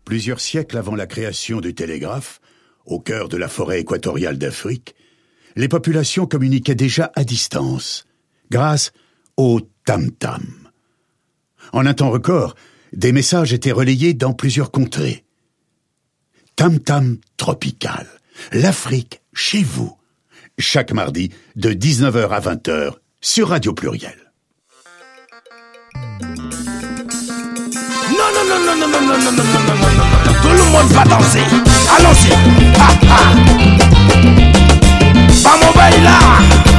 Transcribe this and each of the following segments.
Plusieurs siècles avant la création du télégraphe, au cœur de la forêt équatoriale d'Afrique, les populations communiquaient déjà à distance, grâce au tam-tam. En un temps record, des messages étaient relayés dans plusieurs contrées. Tam-tam tropical, l'Afrique chez vous, chaque mardi de 19h à 20h sur Radio Pluriel. Non, non, non, non, non, non, non, non, non, non, non, non, non, tout le monde va danser. Allons-y. Ah, ah. Vamos bailar.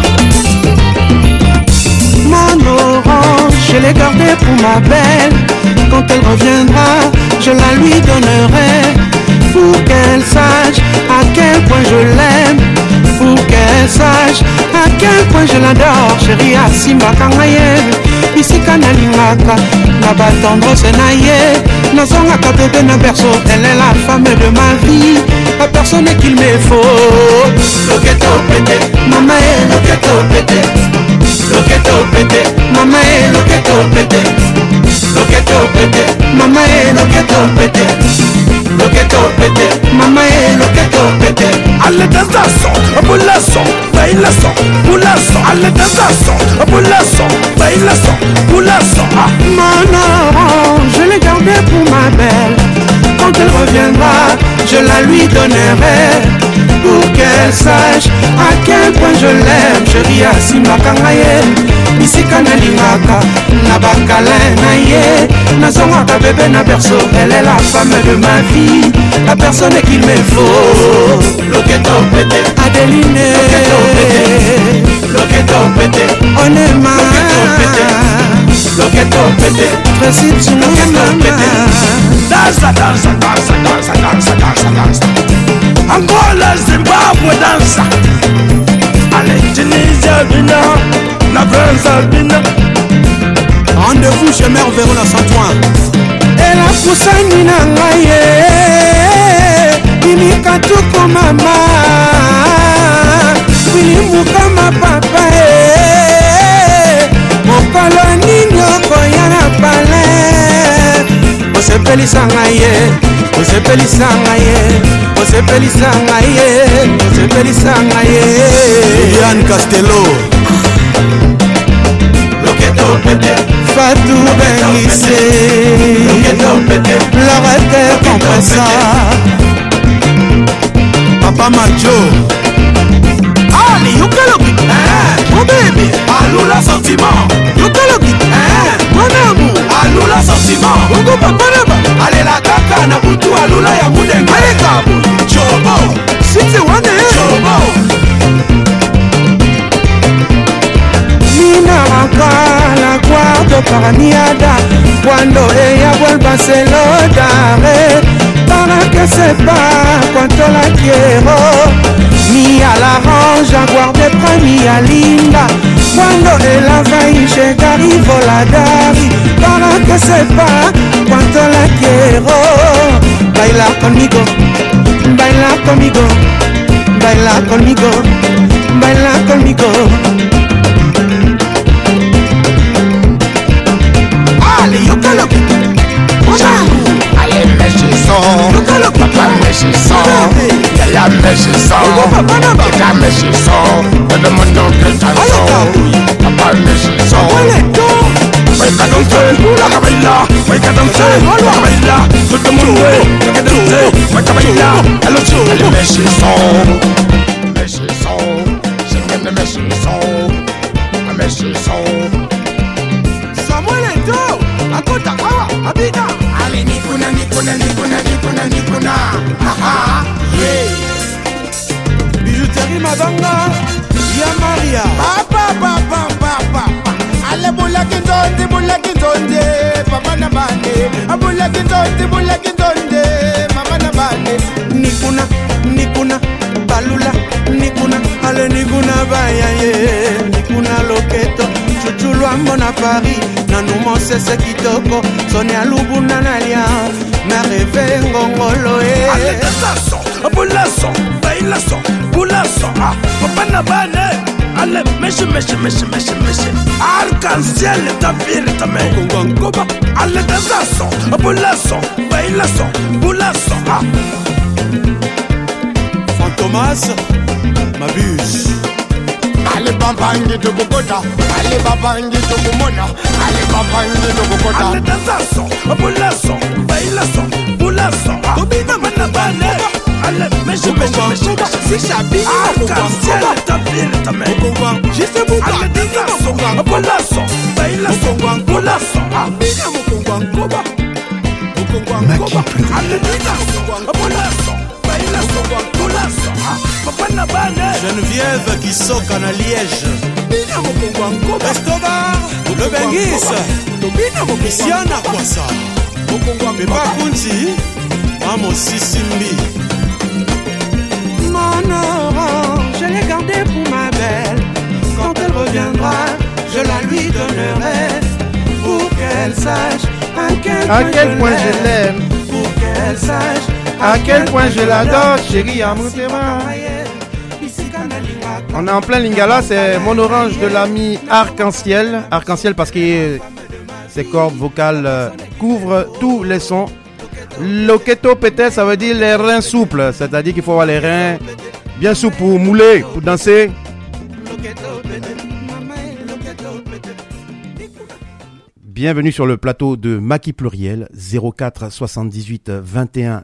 Mon orange, je l'ai gardée pour ma belle. Quand elle reviendra, je la lui donnerai. Pour qu'elle sache à quel point je l'aime. Pour qu'elle sache à quel point je l'adore. Chérie, Asimba Kangaye. Ici Kanalingaka, na batendre Senaye. Nazongaka bébé na berceau, elle est la femme de ma vie. La personne qu'il me faut. Loketo pété, maman est loketo pété. Loketo pété, maman est loketo pété. Loketo pété, maman est loketo pété. Loketo pété, maman est loketo pété. Allez dans un son, boulason, bailason, boulason. Allez dans un son, boulason, bailason, boulason. Mon orange, je l'ai gardé pour ma belle. Quand elle reviendra, je la lui donnerai. Pour qu'elle sache à quel point je l'aime. Chérie, Asimba Kangaye. Ici Kanalingaka, na bakale na ye. Nazongaka bébé na berceau, elle est la femme de ma vie. La personne qu'il me faut. Loketo pété, Adeline. Loketo pété, Loketo pété, Onema. Loketo pété, Tracy Loketo pété. Dansa, dansa, dansa, dansa, dansa, dansa, dansa. Angola, Zimbabwe, dansa. Allez, Tunisia, Bina, la France, Bina. Rendez-vous chez Mère Véron à Saint-Ouen. Et la poussani nangaye, Bimika tuko mama, Bilimuka ma papa, Mokolo ninyoko yana pale. Osepeli sangaye, osepeli sangaye, osepeli sangaye, osepeli sangaye. Yann Castello. Loketo pété, Fatou Bengissé, Loketo pété, Lorette Compressa, Papa Macho. Ali, you call it, mon baby, Alula sentiment, you call it, mon amour, Alula sentiment, Bongo papa naba, allez la kaka na butu Alula ya mudenge, allez kabu, Chobo, siti wane, Chobo. Nina la guardo paraniada, cuando ella vuelva se lo daré, para que sepa cuánto la quiero. Mia la range a guardé para mia linda, cuando ella va a llegar y voladari, para que sepa cuánto la quiero. Baila conmigo, baila conmigo, baila conmigo, baila conmigo. Allez, you call it, mon amour, allez, méchissant, you call it, papa méchissant, la méchissant, la méchissant, le monde que t'as papa méchissant. Venga danser, la baila, venga danser, la baila, tout le monde venga danser, venga baila, allez méchissant, méchissant, c'est le méchissant, la méchissant. Samuel Eto, Akota Kawa, Abida. Allez, Nikuna, Nikuna, Nikuna, Nikuna, Nikuna, haha, yeah. Bijouterie Mabanga, Ya Maria. Papa, papa, papa, allez, boula kinzonde, papa na bane, boula kinzonde, mama na bane. Nikuna, Nikuna, Balula, Nikuna, Ale Nikuna Bayaye, Nikuna Loketo, Chuchulu Ambona Paris, Nanumo Sese Kitoko, Sonia Lubuna Nalia, Mereve Ngongolo. Allez, boulason, bailason, boulason, papa na bane. Allez, méche. Arc-en-ciel, ta vie, ta main. Allez, dansason, boulason, bailason, boulason. Fantomas, m'abuse. Allez, babangi de Bogota. Allez, babangi de Bomona. Allez, babangi de Bogota. Allez, dansason, boulason, bailason, boulason. Tobina manabane. Allez, méche. Si j'habille, Arc-en-ciel, ta vie, ta main. j'ai fait mon Allez, dansason, boulason, bailason, boulason. Maki pluriel. Allez, dansason, boulason, bailason, boulason. Papa Nabane. Geneviève qui soque en Liège. Escobar, le Bengis. Isiana Kwasa. Pepa Kunti, Amo Sisimbi. Mon orange, je l'ai gardé pour ma belle. Quand elle reviendra, je la lui donnerai. Pour qu'elle sache à quel point je l'aime. Pour qu'elle sache À quel point je l'adore, chérie Amoutema. On est en plein Lingala, c'est mon orange de l'ami Arc-en-ciel. Arc-en-ciel parce que ses cordes vocales couvrent tous les sons. Loketo peut-être ça veut dire les reins souples, c'est-à-dire qu'il faut avoir les reins bien souples pour mouler, pour danser. Bienvenue sur le plateau de Maki Pluriel 04 78 21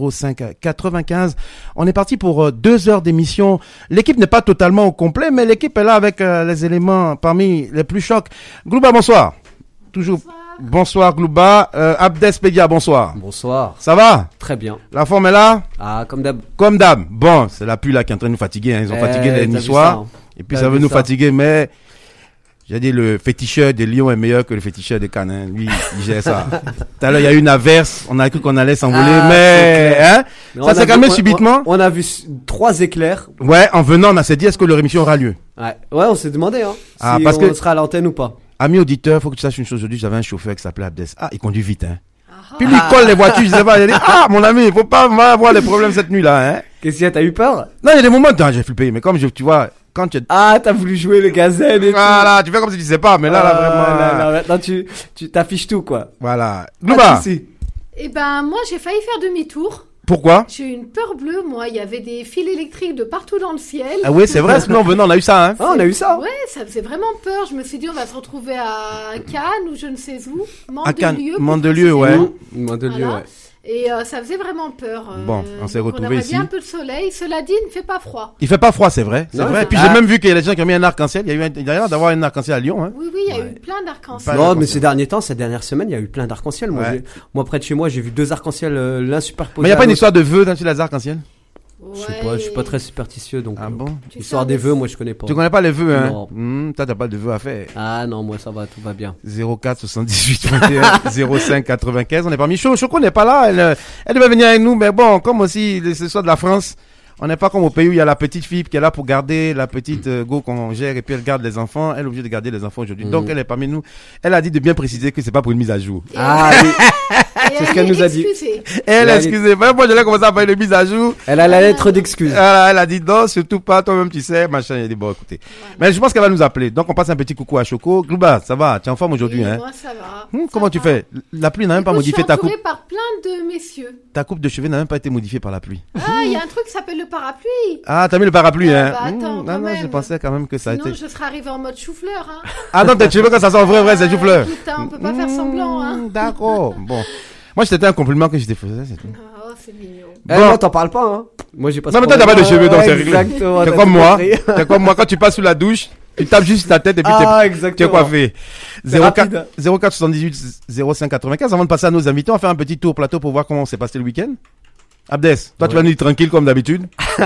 05 95. On est parti pour 2 heures d'émission. L'équipe n'est pas totalement au complet, mais l'équipe est là avec les éléments parmi les plus chocs. Glouba, bonsoir. Toujours. Bonsoir Glouba. Abdespedia, bonsoir. Bonsoir. Ça va? Très bien. La forme est là? Ah, comme d'hab. Comme d'hab. Bon, c'est la pluie là qui est en train de nous fatiguer. Hein. Ils ont fatigué les Niçois. Et puis ça veut nous fatiguer, mais j'ai dit le féticheur des Lions est meilleur que le féticheur des Cannes. Hein. Lui, il gère ça. Tout à l'heure, il y a eu une averse. On a cru qu'on allait s'envoler, mais hein, ça s'est calmé subitement. On a vu 3 éclairs. Ouais, en venant, on s'est dit, est-ce que leur émission aura lieu? Ouais, on s'est demandé si parce on que sera à l'antenne ou pas. Ami auditeur, faut que tu saches une chose aujourd'hui. J'avais un chauffeur qui s'appelait Abdes. Ah, il conduit vite, hein. Puis lui, il colle les voitures, je sais pas. Il a dit, mon ami, il faut pas avoir les problèmes cette nuit-là, hein. Qu'est-ce qu'il y a, t'as eu peur? Non, il y a des moments où j'ai flippé, mais comme tu vois, quand tu... Ah, t'as voulu jouer le gazelle et voilà, tu fais comme si tu sais pas, mais là, vraiment... Là, maintenant, tu t'affiches tout, quoi. Voilà. Glouba. Eh ben, moi, j'ai failli faire demi-tour. Pourquoi? J'ai eu une peur bleue, moi. Il y avait des fils électriques de partout dans le ciel. Ah oui, c'est vrai, sinon, venant, on a eu ça, hein. Ah, on a eu ça. Ouais, ça faisait vraiment peur. Je me suis dit, on va se retrouver à Cannes ou je ne sais où. Mandelieu, ouais. Mandelieu, voilà. ouais. Et ça faisait vraiment peur. Bon, on s'est retrouvés ici. On aimerait ici. bien un peu de soleil. Cela dit, il ne fait pas froid. Il fait pas froid, c'est vrai. C'est Non, vrai. c'est Puis pas- j'ai même vu qu'il y a des gens qui ont mis un arc-en-ciel. Il y a l'air d'avoir un arc-en-ciel à Lyon, hein. Oui, il y a eu plein d'arc-en-ciel. Pas Non, mais d'arc-en-ciel. ces derniers temps, ces dernières semaines, il y a eu plein d'arc-en-ciel. Ouais. Moi, près de chez moi, j'ai vu 2 arc-en-ciel, l'un superposé. Mais il n'y a pas une à histoire de vœux dans les arc-en-ciel? Je sais pas, je suis pas très superstitieux, donc. Ah bon? Histoire des vœux, moi, je connais pas. Tu connais pas les vœux, hein? Non. Toi, t'as pas de vœux à faire. Ah non, moi, ça va, tout va bien. 04 78 21 05 95. On est parmi Choco n'est pas là. Elle devait venir avec nous, mais bon, comme aussi, ce soit de la France. On n'est pas comme au pays où il y a la petite fille qui est là pour garder la petite go qu'on gère et puis elle garde les enfants. Elle est obligée de garder les enfants aujourd'hui. Donc elle est parmi nous. Elle a dit de bien préciser que c'est pas pour une mise à jour. Ah oui. C'est ce qu'elle nous a dit. Elle, excusez-moi, moi je l'ai commencé à faire une mise à jour. Elle a la lettre d'excuse. Voilà, elle a dit non, surtout pas, toi-même tu sais, machin. Il a dit bon, écoutez. Mais je pense qu'elle va nous appeler. Donc on passe un petit coucou à Choco. Glouba, ça va? Tu es en forme aujourd'hui, hein? Moi, ça va. Comment tu fais? La pluie n'a même pas modifié ta coupe. Je suis entourée par plein de messieurs. Ta coupe de cheveux n'a même pas été modifiée par la pluie. Ah, il y a un truc qui s'appelle le parapluie. Ah, t'as mis le parapluie, hein? Bah, attends, quand non, même. je pensais quand même que ça a Sinon, été. je serais arrivée en mode chou-fleur. Hein. Ah non, tes cheveux quand ça sent vrai, c'est chou-fleur. Écoute, on peut pas faire semblant. Hein. D'accord. Bon. Moi, c'était un compliment que je te faisais, c'est tout. Oh, c'est mignon. Non, t'en parles pas, hein. Moi, j'ai pas Non, mais toi, t'as pas de cheveux, donc c'est réglé. Exactement. T'es t'as comme tout moi. compris. T'es comme moi. Quand tu passes sous la douche, tu tapes juste ta tête et puis Ah, tu es exactement. coiffé. C'est rapide. 04 78 05 95. Avant de passer à nos invités, on va faire un petit tour plateau pour voir comment s'est passé le week-end. Abdes, toi, tu vas nous dire tranquille comme d'habitude.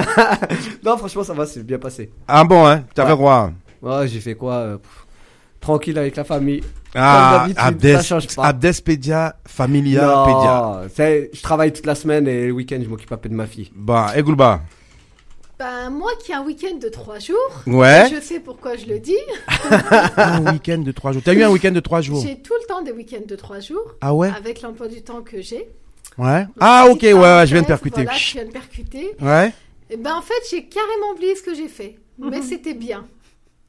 Non, franchement, ça va, c'est bien passé. Ah bon, hein? Tu as fait quoi? Ouais, j'ai fait quoi? Tranquille avec la famille. Ah, Comme d'habitude, ça change pas. Abdespédia, Familia, Pédia. Non, je travaille toute la semaine et le week-end, je m'occupe un peu de ma fille. Bah, et Goulba. Ben, moi qui ai un week-end de 3 jours, Ouais. je sais pourquoi je le dis. Un week-end de 3 jours. T'as eu un week-end de 3 jours? J'ai tout le temps des week-ends de 3 jours. Ah ouais? Avec l'emploi du temps que j'ai. Ouais. Donc, Ah, ok, petite ouais, je viens de parenthèse, percuter. Voilà, je viens de percuter. Ouais. Et ben, en fait, j'ai carrément oublié ce que j'ai fait. Mais c'était bien.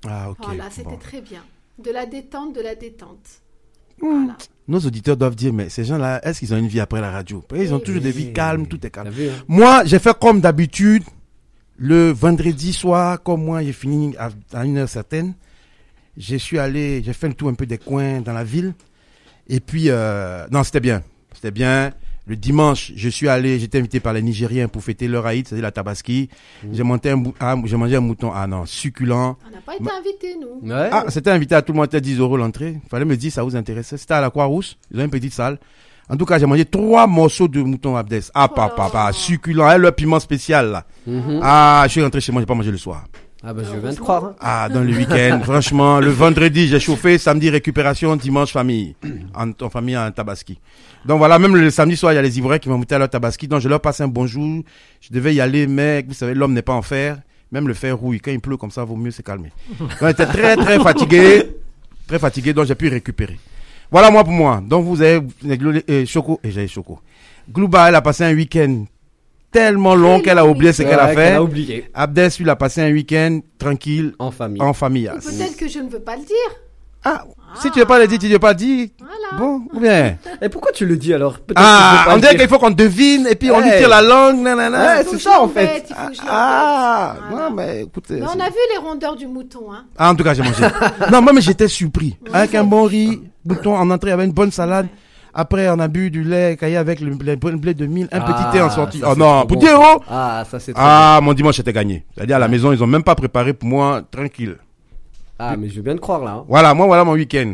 Ah, ok. Voilà, c'était Bon. très bien. De la détente. Mmh. Voilà. Nos auditeurs doivent dire, mais ces gens-là, est-ce qu'ils ont une vie après la radio? Ils ont Oui, toujours des vies oui. calmes, tout est calme. T'as vu, hein? Moi, j'ai fait comme d'habitude. Le vendredi soir, comme moi, j'ai fini à une heure certaine. J'ai fait le tour un peu des coins dans la ville. Et puis, non, c'était bien. C'était bien. Le dimanche, j'étais invité par les Nigériens pour fêter leur Aïd, c'est-à-dire la Tabaski. J'ai mangé un mouton, succulent. On n'a pas été invités, nous. Ouais. Ah, c'était invité à tout le monde, c'était 10 € l'entrée. Il fallait me dire, ça vous intéressait. C'était à la Croix-Rousse. Ils ont une petite salle. En tout cas, j'ai mangé 3 morceaux de mouton Abdès. Ah, Oh là papa, là. succulent. Et le piment spécial, là. Mhm. Ah, je suis rentré chez moi, j'ai pas mangé le soir. Ah bah je viens de croire. Hein. Ah, dans le week-end, franchement, le vendredi, j'ai chauffé, samedi, récupération, dimanche, famille. En famille, en Tabaski. Donc voilà, même le samedi soir, il y a les Ivoiriens qui vont monter à leur Tabaski. Donc je leur passe un bonjour. Je devais y aller, mais vous savez, l'homme n'est pas en fer. Même le fer rouille. Quand il pleut comme ça, vaut mieux se calmer. Donc j'étais très, très fatigué. Très fatigué, donc j'ai pu récupérer. Voilà moi pour moi. Donc vous avez Choco, et j'ai Choco. Glouba, elle a passé un week-end tellement long Très qu'elle a long, oublié oui. ce qu'elle a fait. Elle a oublié. Abdès, lui, il a passé un week-end tranquille, En famille. en famille. Ou peut-être que je ne veux pas le dire. Ah, si tu veux pas le dire, tu ne veux pas le dire. Voilà. Bon, ou bien. Et pourquoi tu le dis alors? Peut-être Ah, que je peux pas on le dirait dire. qu'il faut qu'on devine et puis on lui Ouais. tire la langue, nanana. Ouais, Il faut c'est que je ça, en l'embête, fait. il faut que je l'embête. Ah, Voilà. non, mais écoutez. Mais on c'est- a vu les rondeurs du mouton, hein. Ah, en tout cas, j'ai mangé. Non, moi, mais j'étais surpris. Avec un bon riz, bouton en entrée, avec une bonne salade. Après, on a bu du lait caillé avec le blé de mil, un petit thé en sortie. ça, Oh c'est non, trop pour bon, dire, ça. oh! Ah, ça c'est trop Ah, mon dimanche était gagné. C'est-à-dire, à la maison, ils ont même pas préparé pour moi, tranquille. bon. Ah, mais je veux bien te croire là. Hein. Voilà, voilà mon week-end.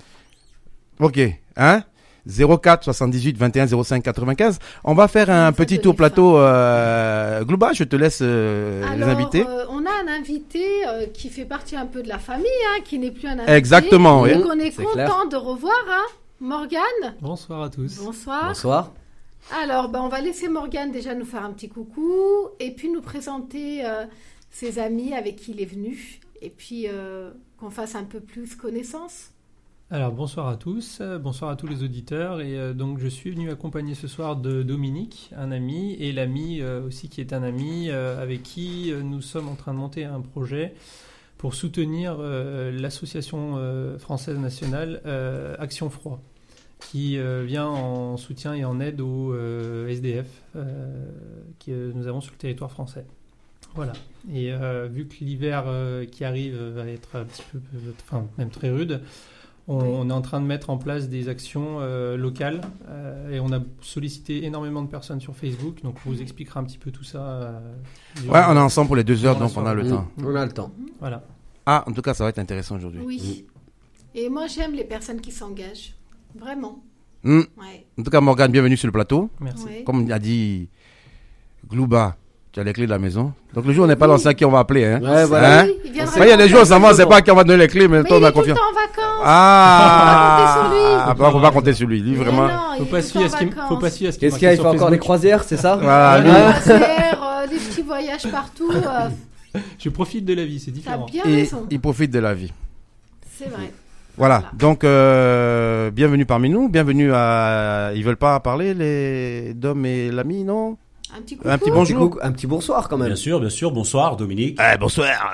Ok, hein? 04 78 21 05 95. On va faire un Ça petit donne tour faim. plateau. Glouba, je te laisse les Alors, invités. on a un invité qui fait partie un peu de la famille, hein, qui n'est plus un invité. Exactement, oui. Et qu'on est C'est content clair. de revoir, hein. Morgane, Bonsoir à tous. bonsoir. Bonsoir. Alors, on va laisser Morgane déjà nous faire un petit coucou et puis nous présenter ses amis avec qui il est venu et puis qu'on fasse un peu plus connaissance. Alors bonsoir à tous, bonsoir à tous les auditeurs et donc je suis venu accompagner ce soir de Dominique, un ami, et l'ami aussi qui est un ami avec qui nous sommes en train de monter un projet pour soutenir l'association française nationale Action Froid, qui vient en soutien et en aide aux SDF que nous avons sur le territoire français. Voilà. Et vu que l'hiver qui arrive va être un petit peu, enfin même très rude, on est en train de mettre en place des actions locales et on a sollicité énormément de personnes sur Facebook, donc on vous expliquera un petit peu tout ça. Ouais, on est ensemble pour les 2 heures, durant la donc on a le soirée. temps. On a le temps. Voilà. Ah, en tout cas, ça va être intéressant aujourd'hui. Oui. Et moi, j'aime les personnes qui s'engagent. Vraiment. Hmm. Ouais. En tout cas, Morgane, bienvenue sur le plateau. Merci. Ouais. Comme a dit Glouba, tu as les clés de la maison. Donc le jour où on n'est pas là, on sait à qui on va appeler. Hein? Ouais, voilà. Hein? Oui, il viendra Ouais, il y a des jours, on s'en va, on c'est sait bon. pas à qui on va donner les clés, mais Mais toi, il on a est tout le confiance. temps en vacances. Ah, On va compter sur lui. Ah, on va compter sur lui. Lui, Mais vraiment. non, il Faut est pas tout suivre le temps en faut pas vacances. suivre ce qui Qu'est-ce qu'il y a? Il fait encore des croisières, c'est ça? Voilà, lui. Les Hein croisières, les petits voyages partout. Je profite de la vie, c'est T'as différent. bien Et raison. il profite de la vie. C'est vrai. Voilà. Voilà. Donc, bienvenue parmi nous. Bienvenue à. Ils veulent pas parler, les Dom et l'ami, non? Un petit coucou. Un petit Un petit bonjour. coucou- un petit bonsoir quand même. Bien sûr. Bonsoir, Dominique. Eh, bonsoir.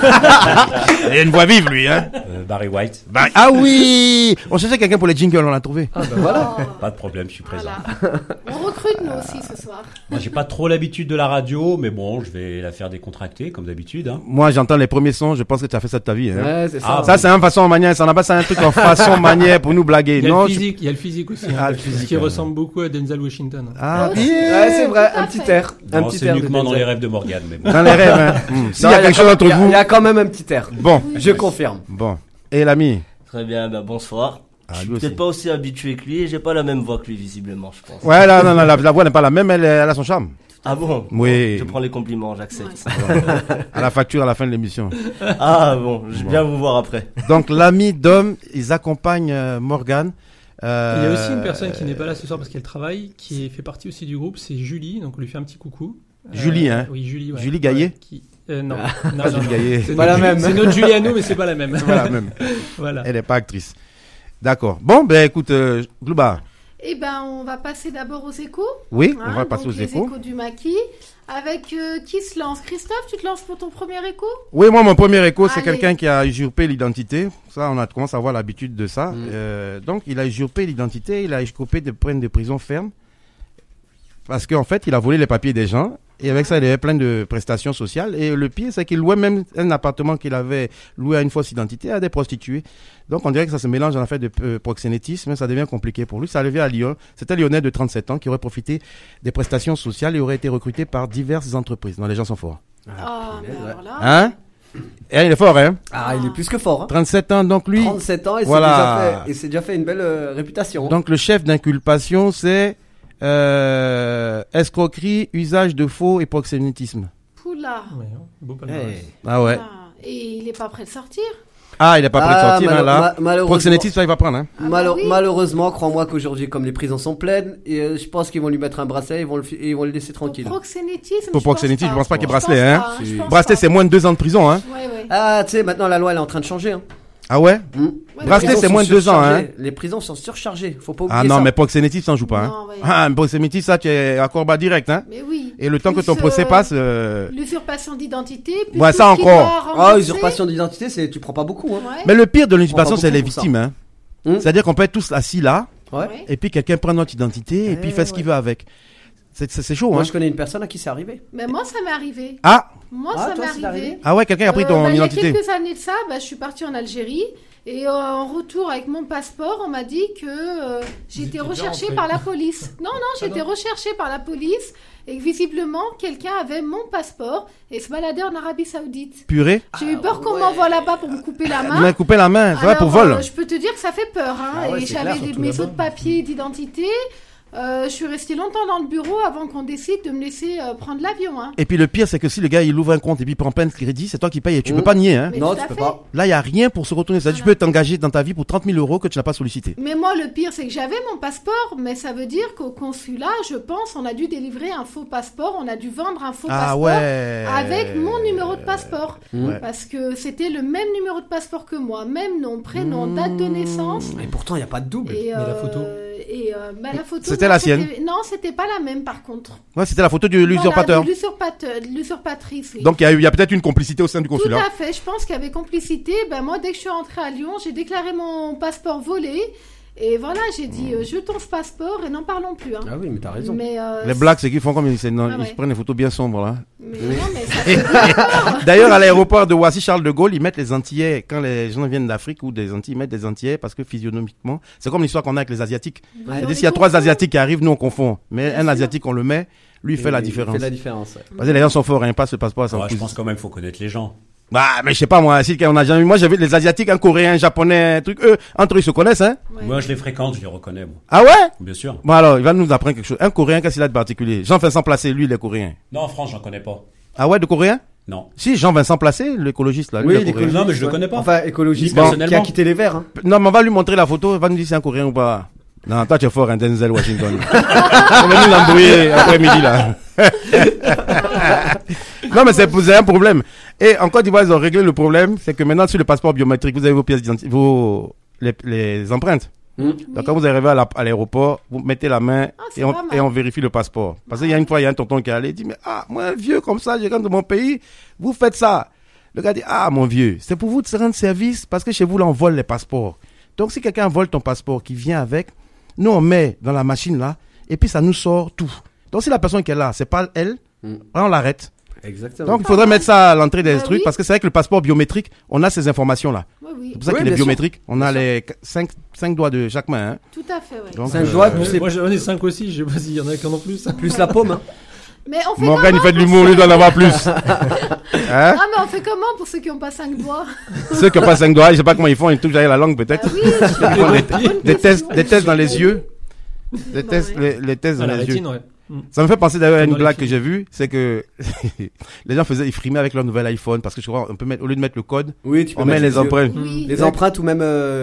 Il a une voix vive, lui, hein. Barry White. Bah, ah oui! On cherchait quelqu'un pour les jingles, on l'a trouvé. Ah ben voilà. Oh, Pas de problème, je suis présent. voilà. On recrute nous aussi ce soir. Moi, j'ai pas trop l'habitude de la radio, mais bon, je vais la faire décontractée, comme d'habitude. Hein. Moi, j'entends les premiers sons, je pense que tu as fait ça de ta vie, hein. Ouais, c'est ça. Ah, Ça, c'est un façon manière, ça n'a pas ça un truc en façon manière pour nous blaguer. Il y a Non, le je- physique, il y a le physique aussi, Ah, hein, le physique, qui hein. ressemble beaucoup à Denzel Washington. Ah, Aussi. bien. Ouais, c'est vrai. Tout à Un petit fait. air. Un Non, petit c'est air. de uniquement dans Denzel. les rêves de Morgane, mais bon. Dans les rêves, hein. S'il y a quelque chose entre Il vous. y a quand même un petit air. Bon, Je confirme. bon. Et l'ami? Très bien, bonsoir. Ah, Je suis lui aussi. peut-être pas aussi habitué que lui et j'ai pas la même voix que lui visiblement, je pense. Ouais, là, non, la voix n'est pas la même, elle a son charme. Ah bon? Oui. Je prends les compliments, j'accepte. À la facture à la fin de l'émission. Ah bon, je viens vous voir après. Donc, l'ami Dom, ils accompagnent Morgane. Il y a aussi une personne qui n'est pas là ce soir parce qu'elle travaille, qui fait partie aussi du groupe, c'est Julie, donc on lui fait un petit coucou. Julie, hein. Oui, Julie, ouais. Julie Gaillet. Ouais, qui... non, Pas Julie Gaillet. C'est Pas notre la Julie- même. C'est notre Julie à nous, mais c'est pas la même. C'est pas la même. Voilà. Elle n'est pas actrice. D'accord. Bon, ben écoute, Glouba. Eh ben, on va passer d'abord aux échos. Oui, on va passer donc aux les échos. échos du maquis. Avec qui se lance? Christophe, tu te lances pour ton premier écho? Oui, moi, mon premier écho, c'est Allez. quelqu'un qui a usurpé l'identité. Ça, on a commencé à avoir l'habitude de ça. Donc, il a usurpé l'identité, il a écopé de peine de prison ferme. Parce qu'en fait, il a volé les papiers des gens. Et avec ça, il avait plein de prestations sociales. Et le pire, c'est qu'il louait même un appartement qu'il avait loué à une fausse identité à des prostituées. Donc, on dirait que ça se mélange en affaire de proxénétisme. Ça devient compliqué pour lui. Ça arrivait à Lyon. C'était un Lyonnais de 37 ans qui aurait profité des prestations sociales et aurait été recruté par diverses entreprises. Non, les gens sont forts. Ah, mais alors là. Hein? Et il est fort, hein? Ah, il est plus que fort. Hein. 37 ans, donc lui. 37 ans et Voilà. c'est déjà fait une belle réputation. Donc, le chef d'inculpation, c'est escroquerie, usage de faux et proxénétisme. Poula. Ouais, beau palmarès. Ah ouais. Ah, et il est pas prêt de sortir. Ah, il est pas prêt de sortir, hein, là. Malheureusement, Proxénétisme, ça, il va prendre, hein. oui. Malheureusement, crois-moi qu'aujourd'hui, comme les prisons sont pleines, et je pense qu'ils vont lui mettre un bracelet, ils vont le laisser tranquille. Pour proxénétisme. Pour proxénétisme, je pense pas qu'il y ait Je pense bracelet, hein. pas, je pense Bracelet, pas. c'est moins de 2 ans de prison, hein. Ouais, ouais. Ah, tu sais, maintenant la loi elle est en train de changer. Hein. Ah ouais? Ouais, Bracelet, Les prisons c'est sont moins de 2 ans, hein. surchargées. Les prisons sont surchargées. Faut pas oublier Ah non, ça. mais proxénétisme, ça en joue pas, hein. Non, ouais. Ah, mais proxénétisme, ça, tu es à corba direct, hein. Mais oui. Et le temps que Plus, ton procès passe, l'usurpation d'identité. plus Ouais, tout ça ce qu'il encore. doit Ah, rembourser. usurpation d'identité, tu prends pas beaucoup. Hein. Ouais. mais le pire de l'usurpation, On prend c'est les beaucoup pour victimes, hein. C'est-à-dire qu'on peut être tous assis là, Ouais. Ouais. et puis quelqu'un prend notre identité, et puis il fait ce qu'il veut avec. C'est chaud, Moi, hein. je connais une personne à qui c'est arrivé. Mais moi, ça m'est arrivé. Ah! Moi, Ah, ça toi, m'est c'est arrivé arrivé. Ah ouais, quelqu'un a pris ton Il y a identité. quelques années de ça, je suis partie en Algérie et en retour avec mon passeport, on m'a dit que j'étais étiez déjà recherchée rentré. par la police. Non, j'étais recherchée par la police et que visiblement quelqu'un avait mon passeport et se baladait en Arabie Saoudite. Purée. J'ai eu peur qu'on m'envoie là-bas pour me couper la Il main. m'a coupé la main, c'est vrai, pour vol. Je peux te dire que ça fait peur. Hein. Ah ouais, Et c'est j'avais clair, surtout mes là-bas. autres papiers d'identité. Je suis restée longtemps dans le bureau avant qu'on décide de me laisser prendre l'avion. Hein. Et puis le pire, c'est que si le gars il ouvre un compte et puis il prend plein de crédit, c'est toi qui payes et tu peux pas nier, hein. Mais Non, tout tu à peux fait. pas. Là, il n'y a rien pour se retourner. C'est-à-dire, tu peux t'engager dans ta vie pour 30 000 euros que tu n'as pas sollicité. Mais moi, le pire, c'est que j'avais mon passeport, mais ça veut dire qu'au consulat, je pense, on a dû délivrer un faux passeport, on a dû vendre un faux Ah passeport ouais. avec mon numéro de passeport. Ouais. Parce que c'était le même numéro de passeport que moi, même nom, prénom, date de naissance. Et pourtant, il n'y a pas de double. Et, la photo la photo. C'était non, la sienne. Non, c'était pas la même par contre. Ouais, c'était la photo de l'usurpateur. Voilà, de l'usurpatrice, oui. Donc, il y a peut-être une complicité au sein du Tout consulat. à fait, je pense qu'il y avait complicité. Moi, dès que je suis rentrée à Lyon, j'ai déclaré mon passeport volé. Et voilà, j'ai dit, jetons ce passeport et n'en parlons plus. Hein. Ah oui, mais t'as raison. Mais, Les blagues, c'est qu'ils font comme ils se Ah ouais. prennent des photos bien sombres, là. mais non, mais ça fait peur. D'ailleurs, à l'aéroport de Roissy-Charles de Gaulle, ils mettent les Antillais, quand les gens viennent d'Afrique ou des Antilles, ils mettent des Antillais parce que physionomiquement, c'est comme l'histoire qu'on a avec les Asiatiques. Ouais. C'est-à-dire, On s'il y a les 3 confond. Asiatiques qui arrivent, nous on confond. Mais Bien un sûr. Asiatique, on le met, lui il fait la différence. Il fait la différence. Ouais. Parce que les gens sont forts, hein, pas se passe pas à son Ouais, je cousin. pense quand même qu'il faut connaître les gens. Bah, mais je sais pas, moi, si on a jamais, moi, j'ai vu les Asiatiques, un Coréen, un Japonais, un truc, eux, entre eux, ils se connaissent, hein. Ouais. Moi, je les fréquente, je les reconnais, moi. Ah ouais? Bien sûr. Bon, alors, il va nous apprendre quelque chose. Un Coréen, qu'est-ce qu'il a de particulier? Jean-Vincent Placé, lui, il est Coréen. Non, en France, j'en connais pas. Ah ouais, de Coréen? Non. Si, Jean-Vincent Placé, l'écologiste, là, lui, Oui, il est Coréen. Non, mais je le connais pas. Enfin, écologiste, Bon. qui a Personnellement. quitté les Verts. Hein. Non, mais on va lui montrer la photo, il va nous dire si c'est un Coréen ou pas. Non, toi, tu es fort, un Denzel Washington. On va nous l'embrouiller après-midi, là. Non, mais c'est un problème. Et en Côte d'Ivoire, ils ont réglé le problème, c'est que maintenant, sur le passeport biométrique, vous avez vos pièces d'identité, les empreintes. Donc, quand vous arrivez à l'aéroport, vous mettez la main c'est et, on, pas mal. et on vérifie le passeport. Parce qu'il y a une fois, il y a un tonton qui est allé, il dit, mais moi, un vieux comme ça, je rentre de mon pays, vous faites ça. Le gars dit, mon vieux, c'est pour vous de se rendre service parce que chez vous, là, on vole les passeports. Donc, si quelqu'un vole ton passeport qui vient avec, nous, on met dans la machine, là, et puis ça nous sort tout. Donc, si la personne qui est là, c'est pas elle, on l'arrête. Exactement. Donc, il faudrait mettre ça à l'entrée des Ah trucs oui. parce que c'est vrai que le passeport biométrique, on a ces informations-là. Oui, oui, C'est pour ça Oui, qu'il est bien sûr. biométrique. On a les 5 doigts de chaque main. Hein. tout à fait, ouais. Donc, 5 doigts, Ouais, plus, les- moi j'en ai 5 aussi, je sais pas s'il y en a qui en ont plus. plus la paume. Hein. Mais on fait Morgane, il comment fait de pour l'humour, ceux- lui doit en avoir plus. Hein? Ah, mais on fait comment pour ceux qui n'ont pas 5 doigts? Ceux qui n'ont pas 5 doigts, je sais pas comment ils font, ils touchent derrière la langue peut-être. Ah oui, Ils font bonne des question. tests dans les yeux. Des Bon, tests, ouais. les tests À dans la les yeux. rétine, ouais. Ça me fait penser d'ailleurs à une Comme dans blague les que j'ai vue, c'est que les gens ils frimaient avec leur nouvel iPhone parce que je crois on peut mettre, au lieu de mettre le code, Oui, tu peux on met mettre les yeux. empreintes. Oui. Les empreintes ou même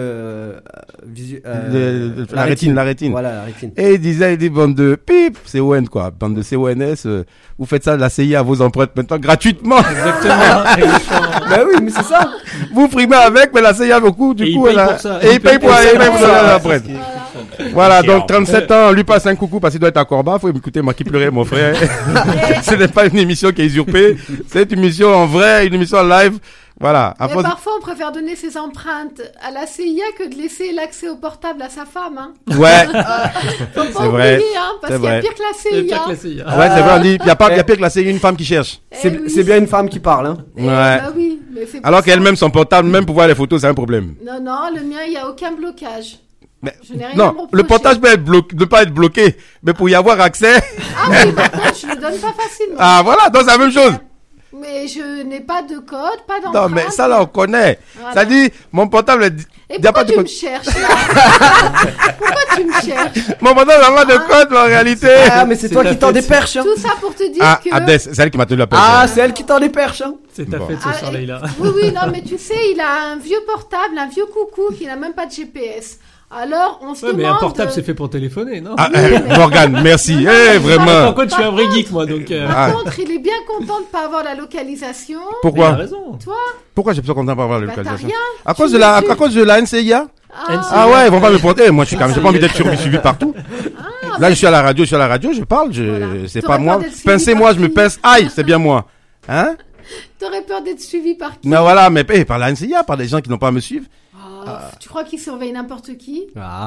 La rétine, la rétine. Voilà, la rétine. Et il dit bande de pip, CON quoi, bande de CONS, vous faites ça de la CIA à vos empreintes maintenant gratuitement. Exactement. Bah oui, mais c'est ça. Vous frimez avec, mais la CIA beaucoup, Et du il coup paye elle a, pour ça. et il paye pour ça. l'empreinte. Voilà. Voilà, donc 37 ans, lui passe un coucou parce qu'il doit être à Corba. Faut m'écouter, moi qui pleurais, mon frère. Ce n'est pas une émission qui est usurpée. C'est une émission en vrai, une émission en live. Voilà. Mais parfois, on préfère donner ses empreintes à la CIA que de laisser l'accès au portable à sa femme. Hein. Ouais. Faut pas oublier, hein, parce qu'il y a pire que la CIA. Ouais, c'est vrai, on dit, il y a pire que la CIA, une femme qui cherche. C'est bien une femme qui parle, hein. Ouais. Bah oui, mais c'est alors qu'elle-même, son portable, même pour voir les photos, c'est un problème. Non, le mien, il n'y a aucun blocage. Mais, je n'ai rien à me non, reprocher. le portage peut être ne pas être bloqué, mais pour y avoir accès. Ah oui, par contre, je le donne pas facilement. Ah voilà, donc c'est la même chose. Mais je n'ai pas de code, pas d'empreinte. Non, mais ça là, on connaît. Voilà. Ça dit, mon portable Et pourquoi tu me cherches là? Pourquoi tu me cherches? Mon portable n'a pas de code, en réalité. Ah, mais c'est toi qui tends des perches, hein. Tout ça pour te dire que... Abdes, c'est elle qui m'a tenu la perche. Ah, c'est elle qui tend des perches, hein. C'est ta fête ce soir, Leïla. Oui, non, mais tu sais, il a un vieux portable, un vieux coucou qui n'a même pas de GPS. Alors, on se demande... mais un portable, c'est fait pour téléphoner, non? Ah, Morgane, merci. Vraiment. Par contre, je suis un vrai geek, moi, donc... Par contre, il est bien content de pas avoir la localisation. Pourquoi? Il a raison. Toi? Pourquoi j'ai besoin content de pas avoir la localisation? T'as rien. À cause de la NCIA? Ah ouais, ils vont pas me porter. Moi, j'ai pas envie d'être suivi partout. Là, je suis à la radio, je parle, c'est pas moi. Pincez-moi, je me pince. Aïe, c'est bien moi. Hein? T'aurais peur d'être suivi par qui? Mais voilà, mais par la NCIA, par des gens qui n'ont pas à me suivre. Tu crois qu'ils surveillent n'importe qui?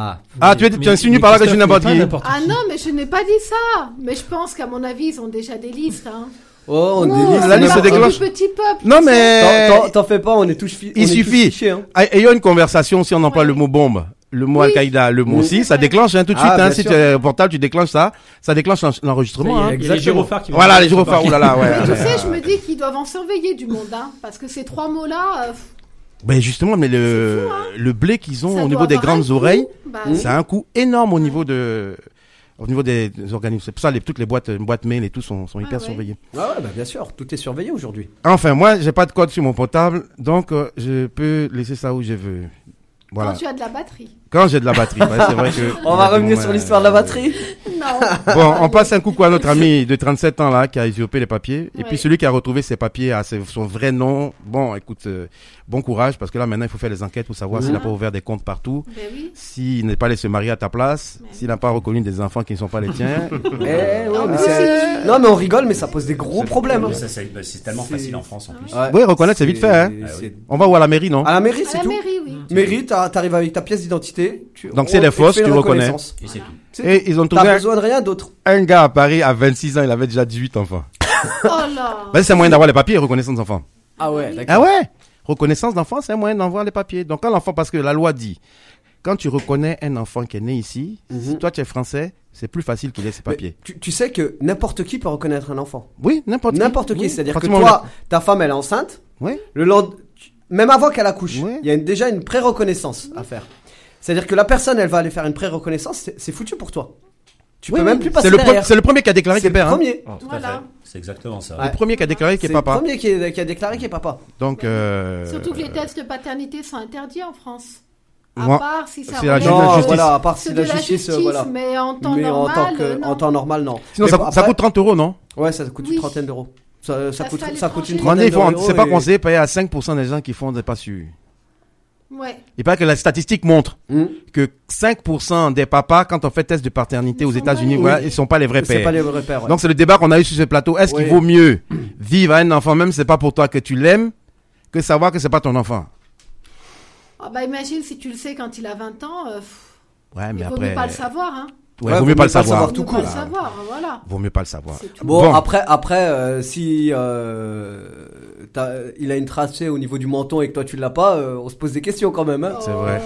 Tu insinues par là que je suis n'importe qui? Ah non, mais je n'ai pas dit ça. Mais je pense qu'à mon avis, ils ont déjà des listes, hein. Oh, on délit la liste se déclenche. Petit peuple. Non, mais. T'en fais pas, on est tous Il suffit. Ayons une conversation, si on emploie le mot bombe, le mot Al-Qaïda, le mot aussi, ça déclenche, tout de suite, si tu es portable, tu déclenches ça déclenche l'enregistrement, Il y a les gyrophares qui vont. Voilà, les gyrophares, oulala, ouais. Tu sais, je me dis qu'ils doivent en surveiller du monde, hein. Parce que ces trois mots-là, ben justement, mais le blé qu'ils ont au niveau des grandes oreilles, ça a un coût énorme au niveau des organismes. C'est pour ça toutes les boîtes mail et tout sont hyper surveillées. Ah ouais, bah bien sûr, tout est surveillé aujourd'hui. Enfin, moi, j'ai pas de code sur mon portable, donc je peux laisser ça où je veux. Voilà. Quand tu as de la batterie. Quand j'ai de la batterie, c'est vrai que... On va revenir sur l'histoire de la batterie. Non. Bon, on passe un coucou à notre ami de 37 ans là qui a usurpé les papiers. Et puis celui qui a retrouvé ses papiers à son vrai nom. Bon, écoute, bon courage parce que là maintenant il faut faire les enquêtes pour savoir s'il n'a pas ouvert des comptes partout. Ben oui. S'il n'est pas allé se marier à ta place. S'il n'a pas reconnu des enfants qui ne sont pas les tiens. Non mais on rigole, mais ça pose des gros problèmes. Hein. C'est tellement facile en France en plus. Oui, reconnaître c'est vite fait. Hein. On va où à la mairie, non? À la mairie, c'est tout. À la mairie, oui. Mairie, t'arrives avec ta pièce d'identité. Donc c'est les fausses, tu reconnais. Et c'est tout. Et ils ont trouvé T'as besoin de rien d'autre. Un gars à Paris à 26 ans, il avait déjà 18 enfants. Oh là. Ben, c'est un moyen d'avoir les papiers et reconnaissance d'enfants. Ah ouais, d'accord. Ah ouais. Reconnaissance d'enfant, c'est un moyen d'avoir les papiers. Donc quand l'enfant, parce que la loi dit, quand tu reconnais un enfant qui est né ici, si toi tu es français, c'est plus facile qu'il ait ses papiers. Tu sais que n'importe qui peut reconnaître un enfant. Oui, n'importe qui. N'importe qui. Oui. C'est-à-dire que toi, ta femme, elle est enceinte. Oui. Même avant qu'elle accouche, il y a déjà une pré-reconnaissance à faire. C'est-à-dire que la personne, elle va aller faire une pré-reconnaissance, c'est foutu pour toi. Tu peux même plus passer derrière. C'est le premier qui a déclaré qu'il est père. C'est le premier. Oh, tout à fait. C'est exactement ça. Le premier qui a déclaré qu'il est papa. C'est le premier qui a déclaré qu'il est papa. Donc, surtout que les tests de paternité sont interdits en France. À part si ça la justice. Voilà, à part si la justice, voilà. Mais en temps normal, en temps normal, non. Sinon, ça coûte 30 €, non? Ouais, ça coûte une trentaine d'euros. Ça coûte une trentaine d'euros. C'est pas conseillé de payer à 5% des gens qui font des pas sûrs. Ouais. Il paraît que la statistique montre que 5% des papas, quand on fait test de paternité aux États-Unis, ils sont pas les vrais pères. C'est pas les vrais pères. Ouais. Donc c'est le débat qu'on a eu sur ce plateau. Est-ce qu'il vaut mieux vivre à un enfant, même si c'est pas pour toi que tu l'aimes, que savoir que c'est pas ton enfant? Ah bah imagine si tu le sais quand il a 20 ans. Ouais, mais il vaut après. mieux pas le savoir, hein. Ouais, vaut mieux pas le savoir. Tout court. Voilà. Vaut mieux pas le savoir. Bon, après, si il a une tracée au niveau du menton et que toi tu l'as pas, on se pose des questions quand même. Hein. C'est vrai.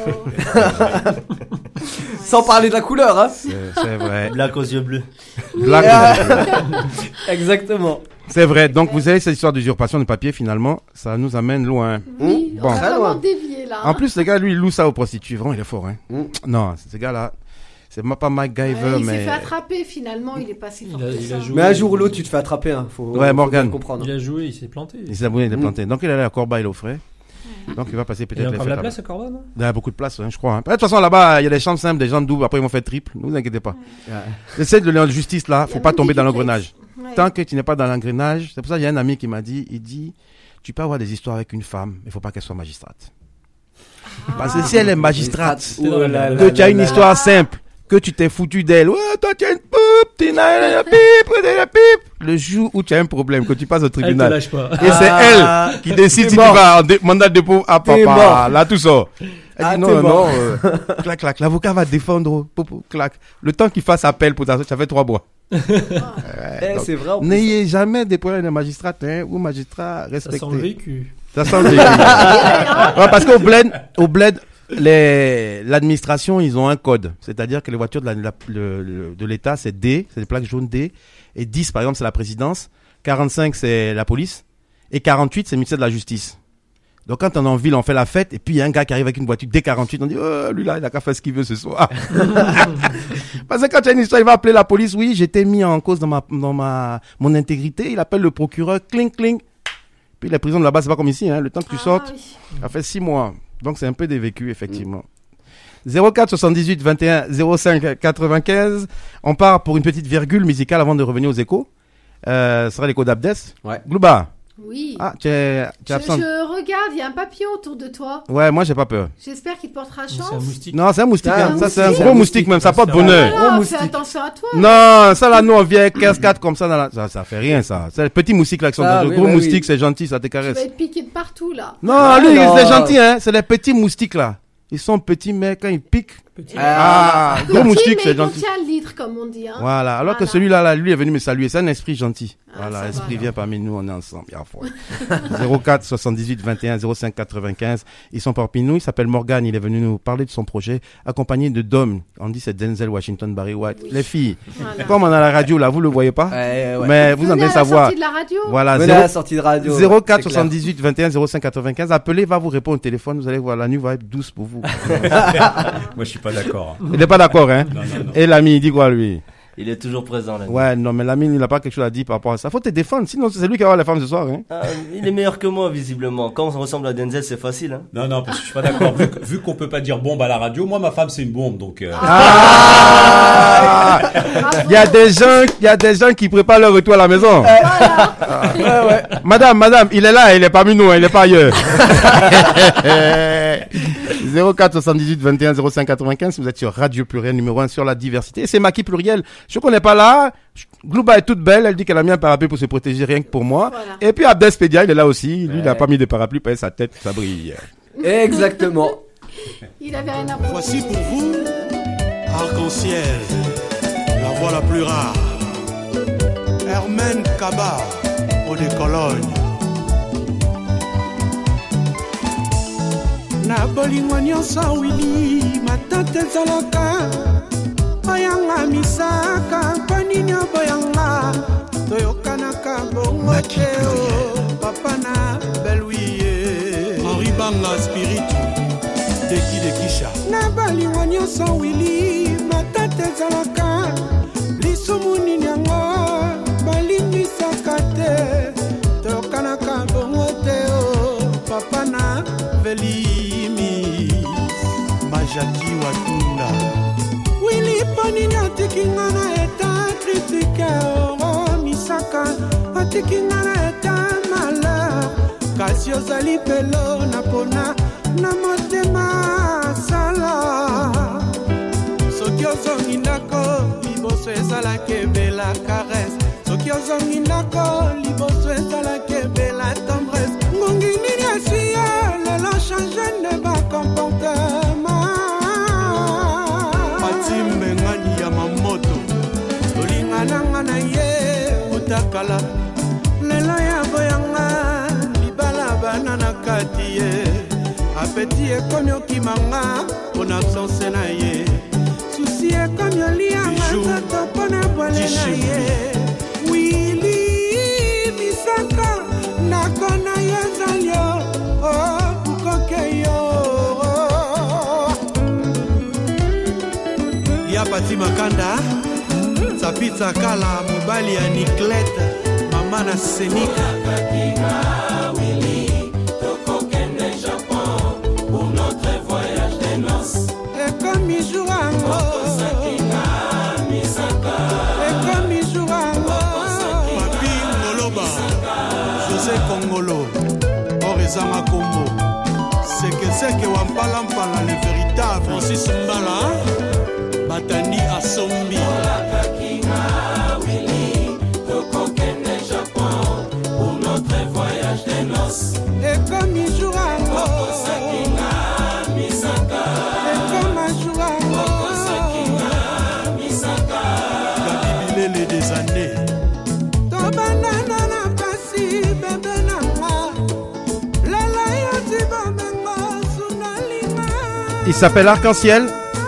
Sans parler de la couleur, hein. C'est vrai. Black aux yeux bleus. Black aux yeux bleus. Exactement. C'est vrai. Donc vous savez cette histoire d'usurpation de papier finalement, ça nous amène loin. Oui, bon. on a vraiment dévié là. En plus, le gars lui il loue ça aux prostituées. Vraiment, il est fort. Hein. Non, ce gars-là. C'est pas MacGyver, il mais... s'est fait attraper, finalement, il est pas si fort que ça. Mais un jour ou l'autre, tu te fais attraper, hein. Faut Morgane. comprendre. Il a joué, il s'est planté. Il s'est planté. Donc, il est allé à Corba, il est au frais. Donc, il va passer peut-être... Il y a encore de la place à Corba, non? Il y a beaucoup de place, je crois. De toute façon, là-bas, il y a des chambres simples, des gens doubles, après ils vont faire triple. Ne vous inquiétez pas. J'essaie de la justice, là. Faut pas tomber dans l'engrenage. Tant que tu n'es pas dans l'engrenage, c'est pour ça qu'il y a un ami qui m'a dit, il dit, tu peux avoir des histoires avec une femme, mais il faut pas qu'elle soit magistrate. Parce que si elle est magistrate, tu as une histoire simple. que tu t'es foutu d'elle. Ouais, toi, tu as une poupe, tu as la pipe. Le jour où tu as un problème, que tu passes au tribunal. Elle te lâche pas. Et c'est elle qui décide si tu vas en mandat de dépôt. Ah, papa, là, tout ça. Elle dit non, clac, clac. L'avocat va défendre, clac. Le temps qu'il fasse appel pour ça fait 3 mois. C'est vrai. N'ayez jamais des problèmes de magistrat ou magistrat respecté. Ça sent le vécu. Ça sent le vécu. Ouais, parce qu'au bled, l'administration, ils ont un code. C'est-à-dire que les voitures de l'État, c'est D, c'est des plaques jaunes D. Et 10, par exemple, c'est la présidence. 45, c'est la police. Et 48, c'est le ministère de la Justice. Donc, quand on est en ville, on fait la fête. Et puis, il y a un gars qui arrive avec une voiture D48. On dit, oh, lui là, il a qu'à faire ce qu'il veut ce soir. Parce que quand il y a une histoire, il va appeler la police. Oui, j'étais mis en cause dans mon intégrité. Il appelle le procureur. Cling, cling. Puis, les prisons de là-bas, c'est pas comme ici, hein. Le temps que tu sortes, ça fait 6 mois. Donc, c'est un peu des vécus, effectivement. 04 78 21 05 95. On part pour une petite virgule musicale avant de revenir aux échos. Ce sera l'écho d'Abdes. Ouais. Glouba. Oui. Ah, tu es absent. Je regarde, il y a un papillon autour de toi. Ouais, moi, j'ai pas peur. J'espère qu'il te portera chance. C'est un moustique. Non, c'est un moustique. Ah, hein. Ça, c'est un moustique. gros moustique, même. Ça porte bonheur. Alors, fais attention à toi. Non, ça là, nous, on vient avec 15-4 comme ça, ça fait rien, ça. C'est les petits moustiques là qui sont dans le gros moustique, c'est gentil, ça te Tu vas caresse. être piqué de partout, là. Non, lui, c'est gentil, hein. C'est les petits moustiques là. Ils sont petits, mais quand ils piquent. Gros moustique, c'est gentil. Il contient le litre, comme on dit. Hein. Voilà. Alors que celui-là, là, lui est venu me saluer. C'est un esprit gentil. Ah, voilà, l'esprit va, vient parmi nous, on est ensemble. 04 78 21 05 95. Ils sont parmi nous. Il s'appelle Morgan. Il est venu nous parler de son projet, accompagné de Dom. On dit c'est Denzel Washington Barry White. Oui. Les filles, comme on a la radio là, vous le voyez pas, mais vous en devez savoir. Sortie de la radio. Voilà. La sortie de radio. 04 78 21 05 95. Appelez, va vous répondre au téléphone. Vous allez voir, la nuit va être douce pour vous. Moi, je suis pas d'accord. Il n'est pas d'accord, hein. Non. Et l'ami, il dit quoi, lui? Il est toujours présent, là. Ouais, non, mais l'ami, il n'a pas quelque chose à dire par rapport à ça. Faut te défendre, sinon c'est lui qui va avoir la femme ce soir, hein. Il est meilleur que moi, visiblement. Quand on ressemble à Denzel, c'est facile, hein. Non, parce que je suis pas d'accord. Vu qu'on peut pas dire bombe à la radio, moi, ma femme, c'est une bombe, donc. Il y a des gens qui préparent leur retour à la maison. Ouais. Madame, il est là, il est parmi nous, hein, il est pas ailleurs. 04 78 21 05 95, vous êtes sur Radio Pluriel numéro 1 sur la diversité. Et c'est Maki Pluriel. Je connais pas là. Glouba est toute belle. Elle dit qu'elle a mis un parapluie pour se protéger rien que pour moi. Voilà. Et puis Abdes Pédia, il est là aussi. Lui, il n'a pas mis de parapluie parce que sa tête, ça brille. Exactement. Il avait rien à voir. Voici pour vous, Arc-en-Ciel, la voix la plus rare. Hermène Kaba, au de Cologne. Na bolingo nyonso wili matante ezalaka oyanga misaka mpo nini oboyanga toyokanaka bongo te papa na beluye Henri Banga Spiritu Deki de Kisha. Na bolingo nyonso wili matante ezalaka lisumu nini yango balingisaka te toyokanaka bongo te papa na beluye Jackie Watunda Willy Panini atiki ngana eta critique misaka atiki ngana eta malheur kasi ozali pelo na pona na motema sala soki ozongi ndako liboso ezalaki ebela caresse soki ozongi ndako liboso ezalaki ebela tendresse ngongi nini asiya lelo change ne bacomportement nanga na ye utakala lelo ya boyanga libala bana na kati ye apeti ekomi okimanga mpona absence na ye susi ekomi olianga nzoto mpona bwale na ye wili misaka ndako na ye ezali ukoke yo ya pati makanda Pizza Kala, mobali ya Niklete, mama na Senika. Pour notre voyage de noces. Et comme il joue en Papi Ngoloba, José Kongolo, Orizama Kombo, Seke Wampala, le véritable Francis Mbala, Matani Asombi. Et comme il joue à Gabi des années. Il s'appelle Arc-en-Ciel.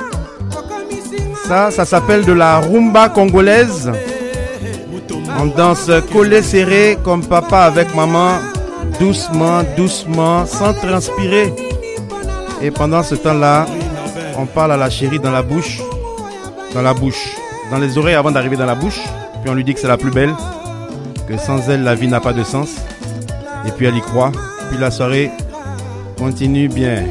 Ça s'appelle de la rumba congolaise. On danse collé serré comme papa avec maman. Doucement, doucement, sans transpirer. Et pendant ce temps-là, on parle à la chérie dans la bouche. Dans la bouche. Dans les oreilles avant d'arriver dans la bouche. Puis on lui dit que c'est la plus belle. Que sans elle, la vie n'a pas de sens. Et puis elle y croit. Puis la soirée continue bien.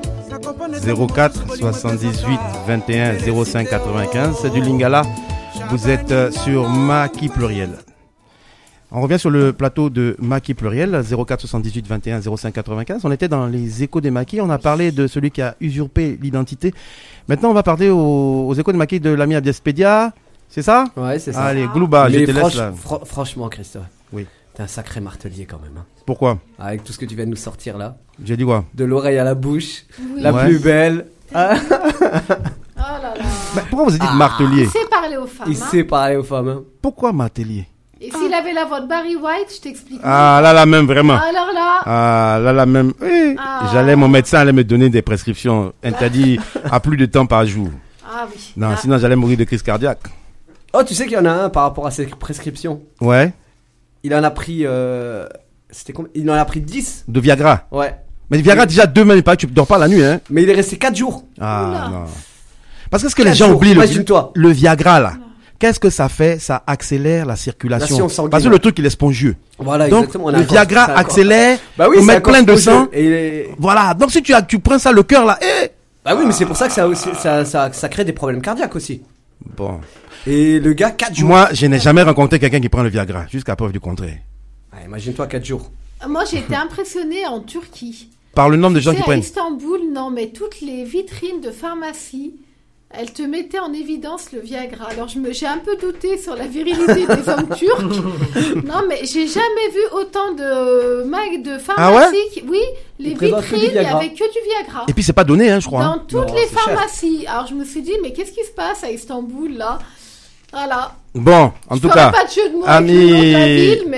04 78 21 05 95. C'est du Lingala. Vous êtes sur Maki Pluriel. On revient sur le plateau de Maki Pluriel, 04 78 21 05 95. On était dans les échos des Maki. On a parlé de celui qui a usurpé l'identité. Maintenant, on va parler aux échos des Maki de l'ami Abdespedia. C'est ça? Ouais, c'est ça. Allez, Glouba, je te laisse là. Franchement, Christophe. Oui. T'es un sacré martelier quand même. Hein. Pourquoi? Avec tout ce que tu viens de nous sortir là. J'ai dit quoi? De l'oreille à la bouche, Oui. la plus belle. Ah. Oh là là. Mais pourquoi vous dites martelier? Il sait parler aux femmes. Il sait parler aux femmes. Hein. Pourquoi martelier? Et s'il avait la voix de Barry White, je t'explique. Ah, là même, vraiment. Alors là. Ah, là même. Oui. Ah. Mon médecin allait me donner des prescriptions interdites à plus de temps par jour. Ah oui. Non, sinon j'allais mourir de crise cardiaque. Oh, tu sais qu'il y en a un par rapport à ses prescriptions. Ouais. Il en a pris. C'était combien? Il en a pris 10. De Viagra. Ouais. Mais Viagra, déjà 2 même pas, tu dors pas la nuit, hein. Mais il est resté 4 jours. Ah, Oula. non. Parce que ce que les gens oublient, le Viagra, là. Qu'est-ce que ça fait? Ça accélère la circulation. Parce que le truc, il est spongieux. Voilà, donc, exactement. le Viagra accélère, bah oui, on met plein de sang. Et voilà. Donc, si tu prends ça, le cœur, là, bah oui, mais c'est pour ça que ça crée des problèmes cardiaques aussi. Bon. Et le gars, 4 jours. Moi, je n'ai jamais rencontré quelqu'un qui prend le Viagra, jusqu'à preuve du contraire. Ah, imagine-toi 4 jours. Moi, j'ai été impressionnée en Turquie. Par le nombre de gens qui prennent. À Istanbul, non, mais toutes les vitrines de pharmacie, elles te mettaient en évidence le Viagra. Alors, j'ai un peu douté sur la virilité des hommes turcs. Non, mais j'ai jamais vu autant de pharmacie. Ah ouais? Oui, les vitrines, il n'y avait que du Viagra. Et puis, c'est pas donné, hein, je crois. Dans toutes les pharmacies. Cher. Alors, je me suis dit, mais qu'est-ce qui se passe à Istanbul, là? Voilà. Bon, en tout cas. Pas de jeu de mots ami... avec le nom de la ville, mais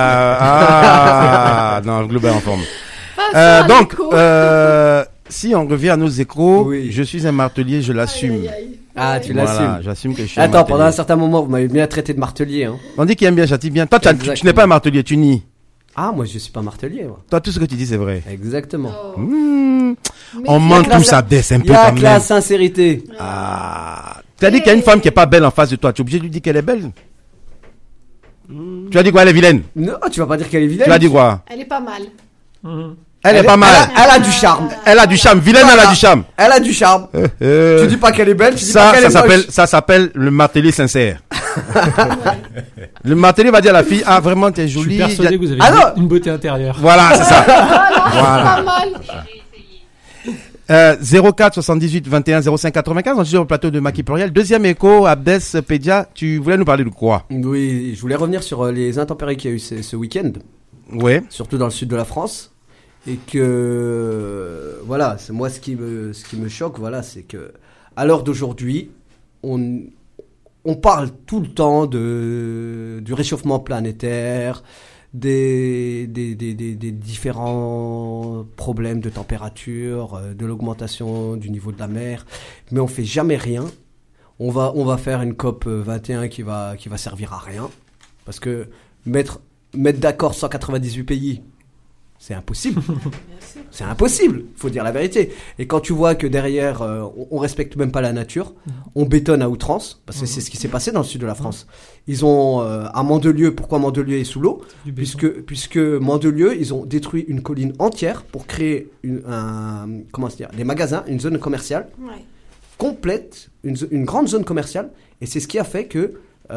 non, le globe est en forme. Donc, si on revient à nos échos, oui. Je suis un martelier, je l'assume. Aïe, aïe. Ah, tu l'assumes. Voilà, j'assume que je suis un martelier. Attends, pendant un certain moment, vous m'avez bien traité de martelier. Hein. On dit qu'il aime bien, châtie bien. Toi, tu n'es pas un martelier, tu nies. Ah, moi, je suis pas martelier. Moi. Toi, tout ce que tu dis, c'est vrai. Exactement. Oh. On ment tous à des un peu quand même. Il y a la sincérité. Ah. Tu as dit qu'il y a une femme qui est pas belle en face de toi. Tu es obligé de lui dire qu'elle est belle. Tu as dit quoi, elle est vilaine? Non, tu vas pas dire qu'elle est vilaine. Tu as dit quoi? Elle est pas mal. Elle est pas mal. Elle a du charme. Elle a du charme. Vilaine, elle a du charme. Elle a du charme. Tu dis pas qu'elle est belle, tu dis pas qu'elle est moche. Ça s'appelle le martelier sincère. Le martelier va dire à la fille, ah vraiment t'es jolie. Je suis persuadé que vous avez une beauté intérieure. Voilà, c'est ça. Voilà. Pas mal. 04 78 21 05 95, on est sur le plateau de Maki Pluriel. Deuxième écho, Abdespedia, tu voulais nous parler de quoi? Oui, je voulais revenir sur les intempéries qu'il y a eu ce week-end. Ouais. Surtout dans le sud de la France. Et que, voilà, c'est moi ce qui me choque, voilà, c'est que, à l'heure d'aujourd'hui, on parle tout le temps du réchauffement planétaire, des différents problèmes de température, de l'augmentation du niveau de la mer, mais on fait jamais rien. On va faire une COP 21 qui va servir à rien, parce que mettre d'accord 198 pays, c'est impossible. C'est impossible, faut dire la vérité. Et quand tu vois que derrière, on respecte même pas la nature, on bétonne à outrance, parce que c'est ce qui s'est passé dans le sud de la France. Ils ont, à Mandelieu, pourquoi Mandelieu est sous l'eau? Puisque Mandelieu, ils ont détruit une colline entière pour créer des magasins, une zone commerciale complète, une grande zone commerciale. Et c'est ce qui a fait que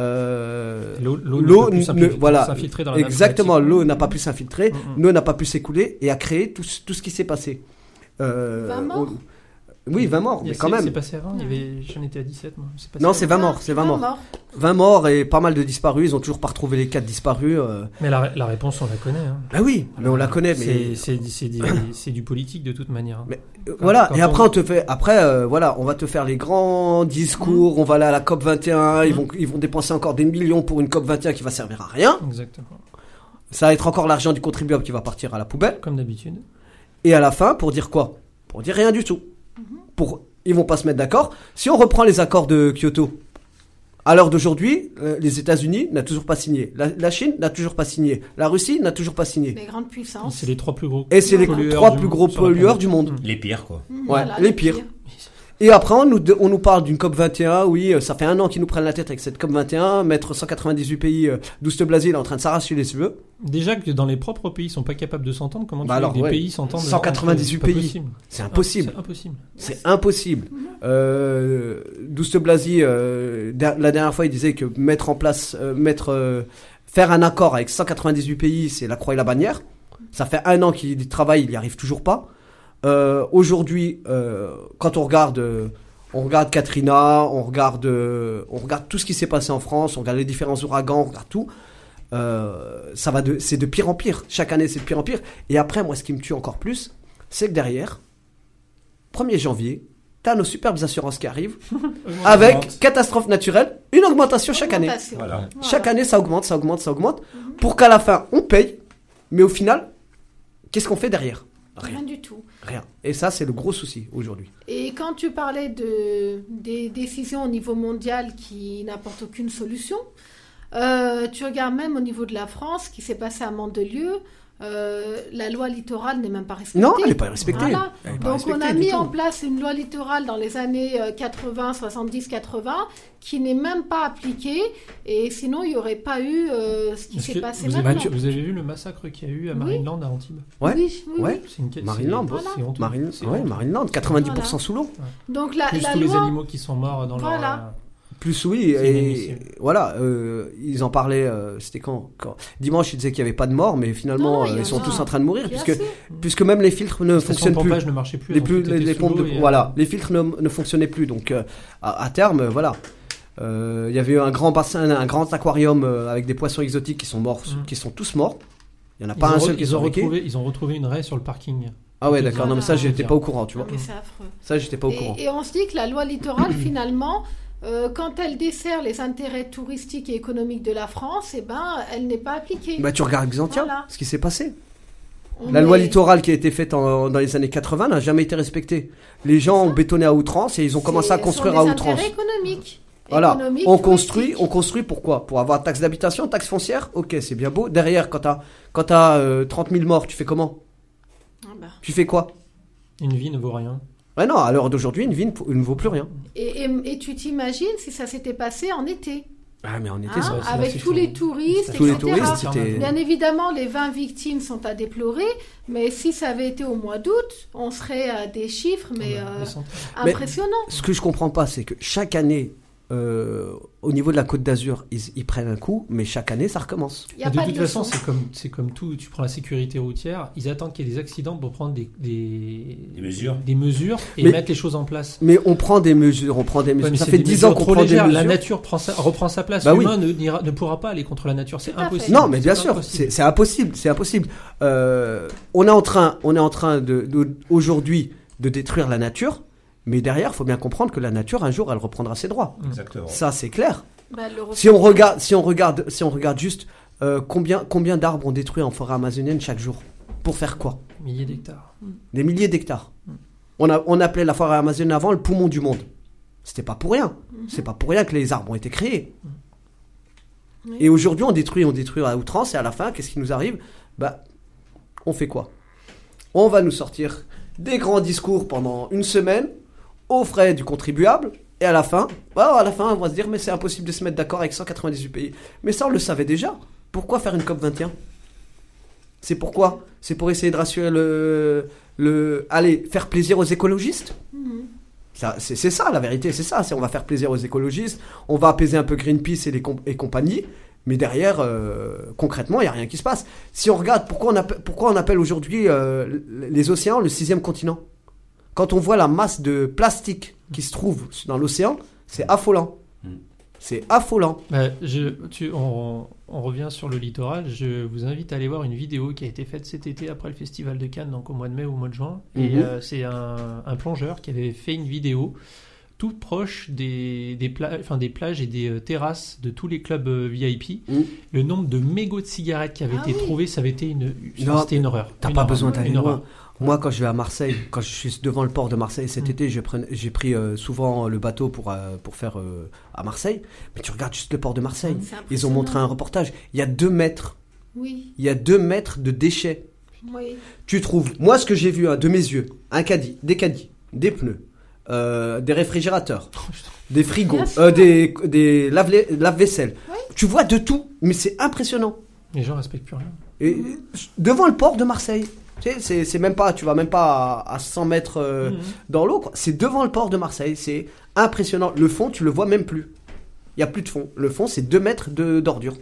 l'eau voilà, s'infiltrer dans la exactement, l'eau n'a pas pu s'infiltrer, l'eau n'a pas pu s'écouler et a créé tout ce qui s'est passé. Oui, 20 morts, mais quand même. C'est passé avant, j'en étais à 17, moi. Non, c'est 20 morts, c'est 20 morts. 20 morts et pas mal de disparus, ils ont toujours pas retrouvé les 4 disparus. Mais la réponse, on la connaît. Hein. Bah oui, mais on la connaît. Mais... C'est du politique de toute manière. Mais, voilà, et après, on va te faire les grands discours, on va aller à la COP21, ils vont dépenser encore des millions pour une COP21 qui va servir à rien. Exactement. Ça va être encore l'argent du contribuable qui va partir à la poubelle. Comme d'habitude. Et à la fin, pour dire quoi ? Pour dire rien du tout. Ils vont pas se mettre d'accord. Si on reprend les accords de Kyoto, à l'heure d'aujourd'hui, les États-Unis n'ont toujours pas signé. La Chine n'a toujours pas signé. La Russie n'a toujours pas signé. Les grandes puissances. C'est les 3 plus gros. Et c'est les 3 plus gros pollueurs du monde. Les pires, quoi. Ouais, Voilà, les pires. Et après, on nous parle d'une COP21. Oui, ça fait 1 an qu'ils nous prennent la tête avec cette COP21. Mettre 198 pays, Douste Blazy, il est en train de s'arracher les cheveux. Déjà que dans les propres pays, ils sont pas capables de s'entendre. Comment tu veux que des pays s'entendent 198 pays. C'est impossible. C'est impossible. Douste Blazy, la dernière fois, il disait que faire un accord avec 198 pays, c'est la croix et la bannière. Ça fait 1 an qu'il travaille, il n'y arrive toujours pas. Aujourd'hui, quand on regarde Katrina, on regarde tout ce qui s'est passé en France, on regarde les différents ouragans, on regarde tout. C'est de pire en pire. Chaque année, c'est de pire en pire. Et après, moi, ce qui me tue encore plus, c'est que derrière, 1er janvier, t'as nos superbes assurances qui arrivent avec catastrophe naturelle, une augmentation chaque année. Voilà. Chaque année, ça augmente, pour qu'à la fin, on paye, mais au final, qu'est-ce qu'on fait derrière ? Rien du tout. Rien. Et ça, c'est le gros souci aujourd'hui. Et quand tu parlais des décisions au niveau mondial qui n'apportent aucune solution, tu regardes même au niveau de la France, ce qui s'est passé à Mandelieu, la loi littorale n'est même pas respectée. Non, elle n'est pas respectée. Voilà. Donc on a mis en place une loi littorale dans les années 80, 70, 80 qui n'est même pas appliquée et sinon il n'y aurait pas eu ce qui s'est passé maintenant. Vous avez vu le massacre qu'il y a eu à Marineland à Antibes ? Oui. Marineland, Marineland, 90% sous l'eau. Donc plus tous les animaux qui sont morts dans leur... Plus oui, et voilà, ils en parlaient, c'était quand dimanche, ils disaient qu'il n'y avait pas de mort, mais finalement, ils sont tous en train de mourir, puisque même les filtres ne fonctionnent plus. Ne marchait plus. Les pompes, les filtres ne fonctionnaient plus, donc à terme, voilà. Il y avait un grand bassin, un grand aquarium avec des poissons exotiques qui sont morts, qui sont tous morts. Il n'y en a pas un seul qui sont retrouvé. Ils ont retrouvé une raie sur le parking. Ah ouais, d'accord, non mais ça, j'étais pas au courant, tu vois. Mais c'est affreux. Ça, j'étais pas au courant. Et on se dit que la loi littorale, finalement... quand elle dessert les intérêts touristiques et économiques de la France, elle n'est pas appliquée. Tu regardes Xantia, ce qui s'est passé. La loi littorale qui a été faite dans les années 80 n'a jamais été respectée. Les gens ont bétonné à outrance et ils ont commencé à construire à outrance. Intérêts économiques. Voilà, on construit pourquoi ? Pour avoir taxe d'habitation, taxe foncière. Ok, c'est bien beau. Derrière, quand t'as 30 000 morts, tu fais comment ? Tu fais quoi ? Une vie ne vaut rien. Ouais, non, à l'heure d'aujourd'hui, une vie ne vaut plus rien. Et tu t'imagines si ça s'était passé en été ? Ah, mais en été, ça avec tous les touristes, tous etc. les touristes, c'était... Bien évidemment, les 20 victimes sont à déplorer, mais si ça avait été au mois d'août, on serait à des chiffres, impressionnants. Mais ce que je comprends pas, c'est que chaque année, au niveau de la Côte d'Azur, ils prennent un coup, mais chaque année, ça recommence. De toute façon, c'est comme tout. Tu prends la sécurité routière, ils attendent qu'il y ait des accidents pour prendre des mesures et mettre les choses en place. Mais on prend des mesures, Ouais, ça fait 10 ans qu'on prend des mesures. La nature reprend sa place. L'humain ne pourra pas aller contre la nature, c'est impossible. Non, mais bien sûr, c'est impossible. On est en train aujourd'hui de détruire la nature. Mais derrière, il faut bien comprendre que la nature, un jour, elle reprendra ses droits. Exactement. Ça, c'est clair. Si on regarde juste combien d'arbres on détruit en forêt amazonienne chaque jour. Pour faire quoi ? Milliers d'hectares. Des milliers d'hectares. On appelait la forêt amazonienne avant le poumon du monde. C'était pas pour rien. C'est pas pour rien que les arbres ont été créés. Et aujourd'hui, on détruit à outrance. Et à la fin, qu'est-ce qui nous arrive ? On fait quoi ? On va nous sortir des grands discours pendant une semaine aux frais du contribuable, et à la fin, on va se dire mais c'est impossible de se mettre d'accord avec 198 pays. Mais ça, on le savait déjà. Pourquoi faire une COP21 ? C'est pourquoi ? C'est pour essayer de rassurer faire plaisir aux écologistes ? C'est ça, la vérité, c'est ça. On va faire plaisir aux écologistes, on va apaiser un peu Greenpeace et compagnie, mais derrière, concrètement, il n'y a rien qui se passe. Si on regarde pourquoi on appelle aujourd'hui les océans le 6e continent ? Quand on voit la masse de plastique qui se trouve dans l'océan, c'est affolant. C'est affolant. On revient sur le littoral. Je vous invite à aller voir une vidéo qui a été faite cet été après le festival de Cannes, donc au mois de mai ou au mois de juin. Et c'est un plongeur qui avait fait une vidéo tout proche des plages et des terrasses de tous les clubs VIP. Le nombre de mégots de cigarettes qui avaient été trouvés, ça avait été c'était une horreur. T'as pas besoin d'aller loin. Moi, quand je vais à Marseille, quand je suis devant le port de Marseille cet été, j'ai pris souvent le bateau pour faire à Marseille. Mais tu regardes juste le port de Marseille. Ils ont montré un reportage. Il y a 2 mètres. Oui. Il y a 2 mètres de déchets. Oui. Tu trouves, moi, ce que j'ai vu de mes yeux, des caddies, des pneus, des réfrigérateurs, des frigos, des lave-vaisselle. Oui. Tu vois de tout, mais c'est impressionnant. Les gens respectent plus rien. Et devant le port de Marseille. C'est même pas, tu vas même pas à 100 mètres dans l'eau, quoi. C'est devant le port de Marseille, c'est impressionnant. Le fond, tu le vois même plus. Il y a plus de fond. Le fond, c'est 2 mètres d'ordure.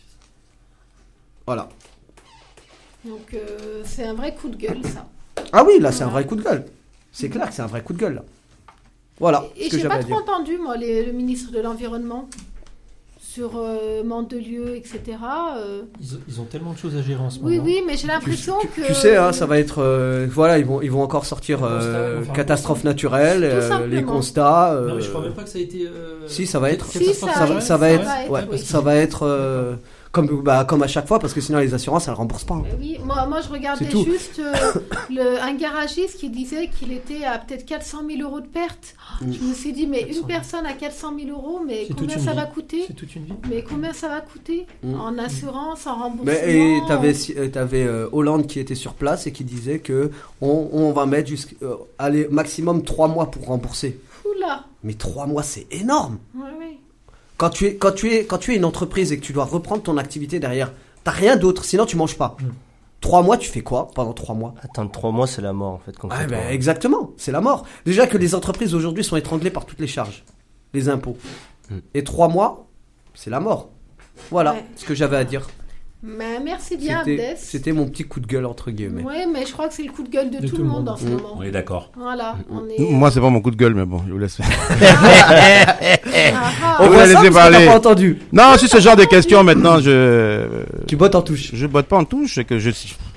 Voilà. Donc c'est un vrai coup de gueule, ça. Ah oui, là, c'est un vrai coup de gueule. C'est clair que c'est un vrai coup de gueule, là. Voilà. Et j'ai pas trop entendu, moi, le ministre de l'Environnement sur Mandelieu, etc. Ils ont tellement de choses à gérer en ce moment. Oui, mais j'ai l'impression que... Tu sais, ça va être... voilà, ils vont encore sortir catastrophe naturelle, les constats... Non, mais je crois même pas que ça a été... Si, ça va être... Ça va être... Comme à chaque fois, parce que sinon les assurances, elles ne remboursent pas. Oui, moi je regardais juste un garagiste qui disait qu'il était à peut-être 400 000 € de perte. Je me suis dit, mais une personne à 400 000 €, mais combien ça va coûter ? C'est toute une vie. Mais combien ça va coûter en assurance, en remboursement ? Et t'avais Hollande qui était sur place et qui disait que on va mettre maximum 3 mois pour rembourser. Oula ! Mais 3 mois, c'est énorme. Oui. Quand tu es une entreprise et que tu dois reprendre ton activité derrière, t'as rien d'autre, sinon tu manges pas. 3 mois, tu fais quoi pendant 3 mois ? Attendre 3 mois, c'est la mort en fait. Exactement, c'est la mort. Déjà que les entreprises aujourd'hui sont étranglées par toutes les charges, les impôts. Et 3 mois, c'est la mort. Voilà ce que j'avais à dire. Mais merci bien, Abdes. C'était mon petit coup de gueule entre guillemets. Oui, mais je crois que c'est le coup de gueule de tout le monde en ce moment. On est d'accord. Voilà. Moi, c'est pas mon coup de gueule, mais bon, je vous laisse faire. On va laisser parler. Pas entendu. Non, c'est ce genre de questions maintenant. Tu bottes en touche. Je botte pas en touche, c'est que je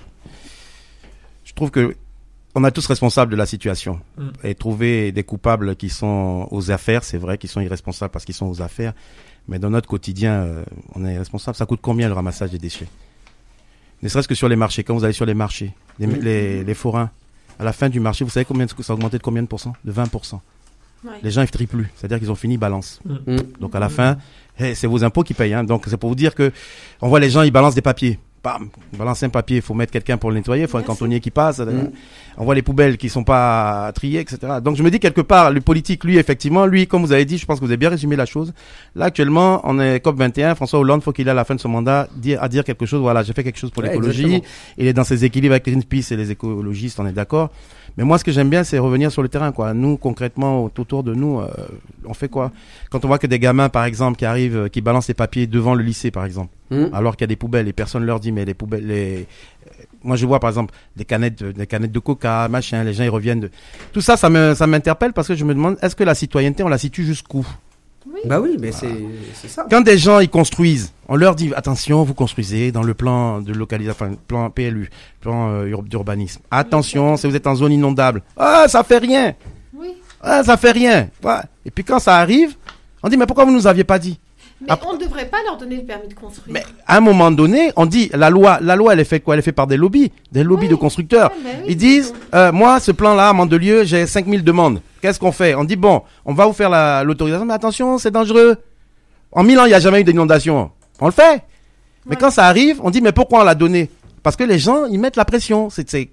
trouve que on est tous responsables de la situation et trouver des coupables qui sont aux affaires, c'est vrai qu'ils sont irresponsables parce qu'ils sont aux affaires. Mais dans notre quotidien, on est responsable. Ça coûte combien le ramassage des déchets ? Ne serait-ce que sur les marchés. Quand vous allez sur les marchés, les forains, à la fin du marché, vous savez combien ça a augmenté de combien de pourcents ? De 20%. Ouais. Les gens, ils trient plus. C'est-à-dire qu'ils ont fini balance. Donc à la fin, c'est vos impôts qui payent. Hein. Donc c'est pour vous dire que on voit les gens, ils balancent des papiers. Bam, balancer un papier, il faut mettre quelqu'un pour le nettoyer, il faut un cantonnier qui passe. On voit les poubelles qui sont pas triées, etc. Donc je me dis quelque part, le politique, lui, effectivement, comme vous avez dit, je pense que vous avez bien résumé la chose. Là, actuellement, on est COP21, François Hollande, faut qu'il ait à la fin de son mandat à dire quelque chose. Voilà, j'ai fait quelque chose pour l'écologie. Exactement. Il est dans ses équilibres avec Greenpeace et les écologistes, on est d'accord. Mais moi, ce que j'aime bien, c'est revenir sur le terrain, quoi. Nous, concrètement, autour de nous, on fait quoi ? Quand on voit que des gamins, par exemple, qui arrivent, qui balancent les papiers devant le lycée, par exemple, alors qu'il y a des poubelles et personne leur dit, mais les poubelles, moi, je vois, par exemple, des canettes de coca, machin, les gens, ils reviennent tout ça, ça m'interpelle parce que je me demande, est-ce que la citoyenneté, on la situe jusqu'où ? Oui. Bah oui, mais c'est ça. Quand des gens, ils construisent, on leur dit, attention, vous construisez dans le plan de localisation, enfin, plan PLU, plan d'urbanisme. Attention, si vous êtes en zone inondable. Ah, ça fait rien. Oui. Ah, ça fait rien. Ouais. Et puis quand ça arrive, on dit, mais pourquoi vous nous aviez pas dit? Mais on ne devrait pas leur donner le permis de construire. Mais à un moment donné, on dit, la loi, elle est faite quoi? Elle est faite par des lobbies de constructeurs. Oui, ils disent, moi, ce plan-là, à Mandelieu, j'ai 5000 demandes. Qu'est-ce qu'on fait? On dit, bon, on va vous faire l'autorisation, mais attention, c'est dangereux. En 1000 ans, il n'y a jamais eu d'inondation. On le fait. Mais quand ça arrive, on dit, mais pourquoi on l'a donné? Parce que les gens, ils mettent la pression.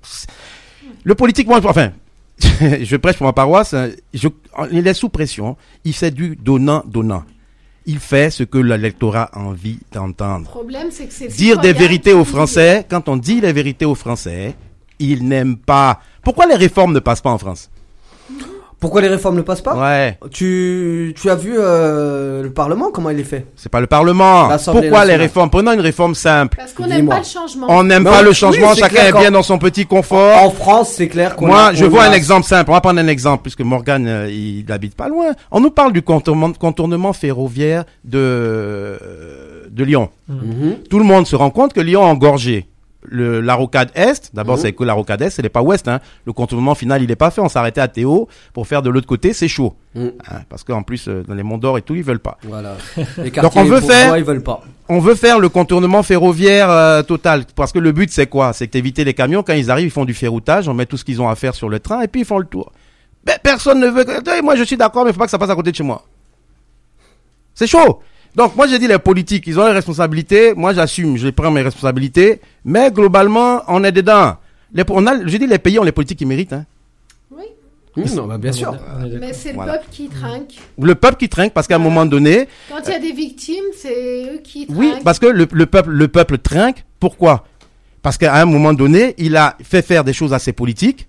Le politique, moi, enfin, je prêche pour ma paroisse, il est sous pression. Il fait du donnant-donnant. Il fait ce que l'électorat a envie d'entendre. Le problème, c'est que c'est dire des vérités aux Français. Quand on dit les vérités aux Français, ils n'aiment pas. Pourquoi les réformes ne passent pas en France? Pourquoi les réformes ne passent pas? Ouais. Tu as vu le Parlement, comment il est fait? C'est pas le Parlement. L'Assemblée Pourquoi les nationale. réformes? Prenons une réforme simple. Parce qu'on n'aime Dis-moi. pas le changement. On n'aime Non, pas le oui, changement, c'est chacun clair est qu'en- bien dans son petit confort. En France, c'est clair qu'on Moi, a- je on vois a- un exemple simple. On va prendre un exemple, puisque Morgane, il habite pas loin. On nous parle du contournement ferroviaire de Lyon. Mhm. Tout le monde se rend compte que Lyon a engorgé. La rocade Est, d'abord c'est que la rocade Est, elle n'est pas Ouest, hein. Le contournement final il n'est pas fait, on s'arrêtait à Théo pour faire de l'autre côté, c'est chaud. Mm. Hein, parce qu'en plus dans les Monts d'Or et tout, ils veulent pas. Voilà. Les quartiers on veut bourgeois, faire- ils veulent pas. On veut faire le contournement ferroviaire total, parce que le but c'est quoi? C'est d'éviter les camions, quand ils arrivent, ils font du ferroutage, on met tout ce qu'ils ont à faire sur le train et puis ils font le tour. Ben, personne ne veut que... Moi je suis d'accord, mais il faut pas que ça passe à côté de chez moi. C'est chaud. Donc moi j'ai dit les politiques, ils ont les responsabilités, moi j'assume, je prends mes responsabilités, mais globalement on est dedans. J'ai dit les pays ont les politiques qu'ils méritent. Hein. Oui, Non, bah, bien sûr. On est d'accord. mais c'est le Voilà. peuple qui trinque. Le peuple qui trinque parce qu'à un moment donné, Quand il y a des victimes, c'est eux qui trinquent. oui, parce que le peuple trinque. Pourquoi? Parce qu'à un moment donné, il a fait faire des choses à ses politiques.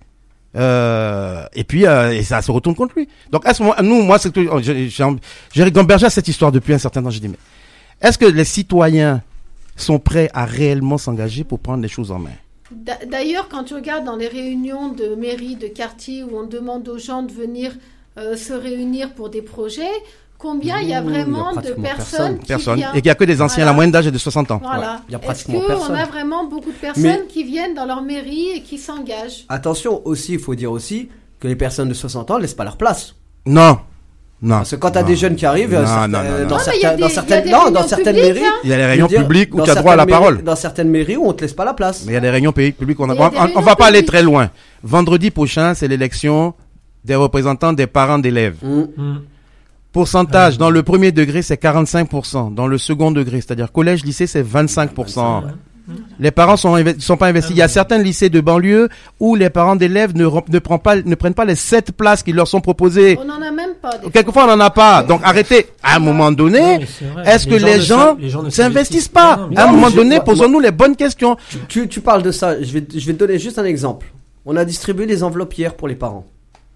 Et puis et ça se retourne contre lui. Donc à ce moment, moi c'est que j'ai gambergé à cette histoire depuis un certain temps. J'ai dit mais est-ce que les citoyens sont prêts à réellement s'engager pour prendre les choses en main? D'ailleurs, quand tu regardes dans les réunions de mairie, de quartier, où on demande aux gens de venir se réunir pour des projets, combien il y a vraiment de pratiquement personnes qui Personne. viennent. Et qu'il n'y a que des anciens, Voilà. la moyenne d'âge est de 60 ans. Voilà. Il y a Est-ce pratiquement qu'on personne. a vraiment beaucoup de personnes qui viennent dans leur mairie et qui s'engagent? Attention aussi, il faut dire aussi que les personnes de 60 ans laissent pas leur place. Non. Non. Parce que quand t'as Non. des jeunes qui arrivent, Non, certains- non, non, non. dans Non, mais il y a certaines, des- dans il y a certaines, des non, dans réunions certaines publiques, mairies, hein. Il y a les je réunions veux dire, publiques où dans tu as droit à la certaines parole. mairies- Dans certaines mairies où on te laisse pas la place. Mais il y a des réunions publiques. On Mais il y a des on réunions va pas aller publiques. très loin. Vendredi prochain, c'est l'élection des représentants des parents d'élèves. Mm. Pourcentage, dans le premier degré, c'est 45%. Dans le second degré, c'est-à-dire collège, lycée, c'est 25%. Les parents sont pas investis. Il y a certains lycées de banlieue où les parents d'élèves ne prennent pas les 7 places qui leur sont proposées. On n'en a même pas. des Quelquefois, on n'en a pas. Donc, arrêtez. À un moment donné, Non, mais c'est vrai. est-ce que les gens ne s'investissent pas? Non, mais- À un Non, moment mais donné, moi- posons-nous les bonnes questions. Tu parles de ça, je vais te donner juste un exemple. On a distribué les enveloppes hier pour les parents.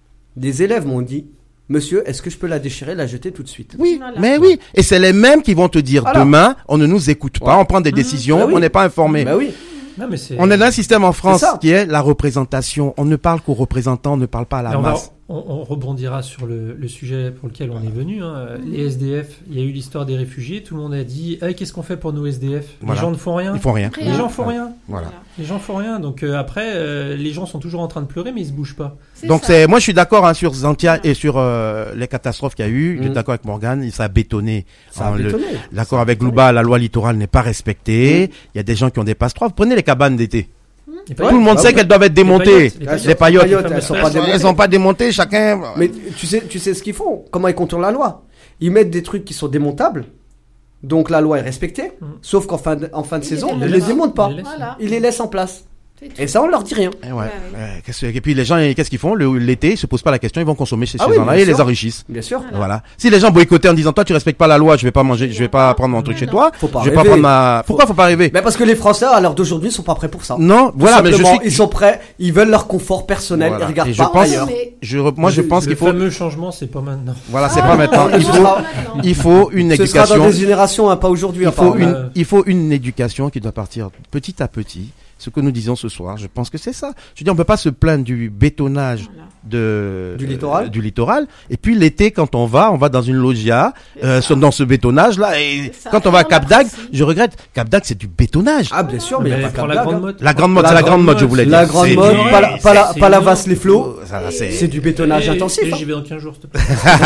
Des élèves m'ont dit, monsieur, est-ce que je peux la déchirer, la jeter tout de suite? Oui, Voilà. mais oui. Et c'est les mêmes qui vont te dire Voilà. demain, on ne nous écoute pas, Ouais. on prend des décisions, Bah oui. on n'est pas informé. Bah oui. Non, mais c'est... On est dans un système en France C'est ça. qui est la représentation. On ne parle qu'aux représentants, on ne parle pas à Et la masse. on rebondira sur le sujet pour lequel on est venu. Hein. Les SDF, il y a eu l'histoire des réfugiés. Tout le monde a dit qu'est-ce qu'on fait pour nos SDF? Voilà. Les gens ne font rien. Ils font rien. Les gens font rien. Voilà. Les gens font rien. Donc après, les gens sont toujours en train de pleurer, mais ils se bougent pas. Donc moi je suis d'accord hein, sur Zantia et sur les catastrophes qu'il y a eu. Je suis Mm. d'accord avec Morgane, ça a bétonné. Ça a Hein, bétonné. L'accord avec Louba, la loi littorale n'est pas respectée. Il y a des gens qui ont des passe-droits. Vous prenez les cabanes d'été. Les Tout le monde bah sait oui. qu'elles doivent être démontées. Les paillotes, Les paillotes, elles sont pas démontées. elles sont pas démontées. Chacun. Mais tu sais ce qu'ils font? Comment ils contournent la loi? Ils mettent des trucs qui sont démontables. Donc la loi est respectée. Sauf qu'en fin de Ils saison, les ils les laissent. démontent pas. Ils les laissent. Voilà. Ils les laissent en place. C'est tout. Et ça, on leur dit rien. Ouais. Ouais, Et puis les gens, qu'est-ce qu'ils font? L'été, ils se posent pas la question, ils vont consommer chez Ah ces oui, gens-là bien et les sûr. enrichissent. Bien sûr. Voilà. Si les gens boycottaient en disant toi tu respectes pas la loi, je vais pas manger, je vais pas prendre mon truc chez toi, Faut pas je vais pas rêver. prendre ma. Pourquoi faut pas rêver? Mais parce que les Français, à l'heure d'aujourd'hui, sont pas prêts pour ça. Non, Tout voilà, mais je simplement, suis. ils sont prêts, ils veulent leur confort personnel, Voilà. ils regardent Et je pas pense- ailleurs. Mais Moi je pense Le qu'il faut. fameux changement, c'est pas maintenant. Voilà, c'est Ah, pas maintenant. non, Il non, faut. non, non. Il faut une Ce sera dans éducation. des générations, hein, pas aujourd'hui. apparemment. Il faut une éducation qui doit partir petit à petit. Ce que nous disions ce soir, je pense que c'est ça. Je veux dire, on peut pas se plaindre du bétonnage Du littoral. du littoral. Et puis l'été, quand on va dans une loggia, dans ce bétonnage là. Et C'est ça. quand on va à Et on Cap d'Agde, apprécie. je regrette. Cap d'Agde, c'est du bétonnage. Ah, bien sûr, mais il n'y a pas prends que la la grande mode. La grande mode, La c'est la grande grande mode, mode, je voulais dire. La grande C'est mode, du- pas la ignorant. vasse les flots. Ça, là, c'est. C'est du bétonnage intensif. Et hein. j'y vais dans 15 jours, s'il te plaît.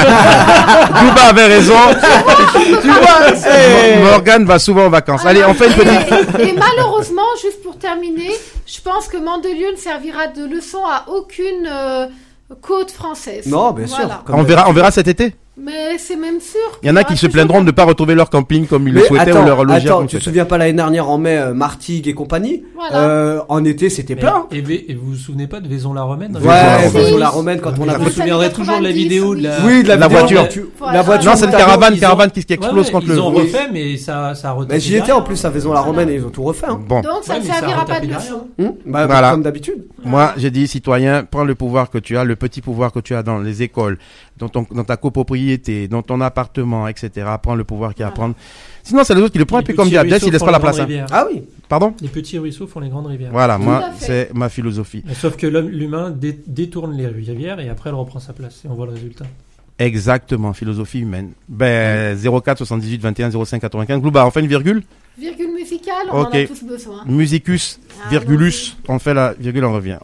Duba avait raison. Tu vois, Morgane va souvent en vacances. Allez, on fait une petite. Et malheureusement, juste pour terminer, je pense que Mandelieu ne servira de leçon à aucune côte française. Non, bien sûr. Voilà. Comme On verra cet été. Mais c'est même sûr. Il y en a qui se plaindront de ne pas retrouver leur camping comme ils le souhaitaient ou leur logis. Attends, tu te souviens pas l'année dernière en mai, Martigues et compagnie en été, c'était plein. Et vous vous souvenez pas de Vaison-la-Romaine? Ouais, Vaison-la-Romaine, quand on a... Je me souviendrai toujours de la vidéo de la... Oui, de la voiture. La voiture. Non, c'est une caravane qui explose contre le... Ils ont refait, mais ça a retenu. Mais j'y étais en plus à Vaison-la-Romaine et ils ont tout refait. Bon. Donc ça ne servira pas de leçon. Voilà. Comme d'habitude. Moi, j'ai dit, citoyen, prends le pouvoir que tu as, le petit pouvoir que tu as dans les écoles, dans ta copropriété, dans ton appartement, etc. Prends le pouvoir qu'il y a à prendre. Sinon, c'est les autres qui le prennent, et puis comme dit Abdel, ils laissent pas la place. Ah oui. Pardon? Les petits ruisseaux font les grandes rivières. Voilà, moi, c'est ma philosophie. Sauf que l'humain détourne les rivières et après elle reprend sa place et on voit le résultat. Exactement, philosophie humaine. 04 78 21 05 95. Glouba, on fait une virgule? Virgule musicale, on en a tous besoin. Musicus, virgulus, on fait la virgule, on revient.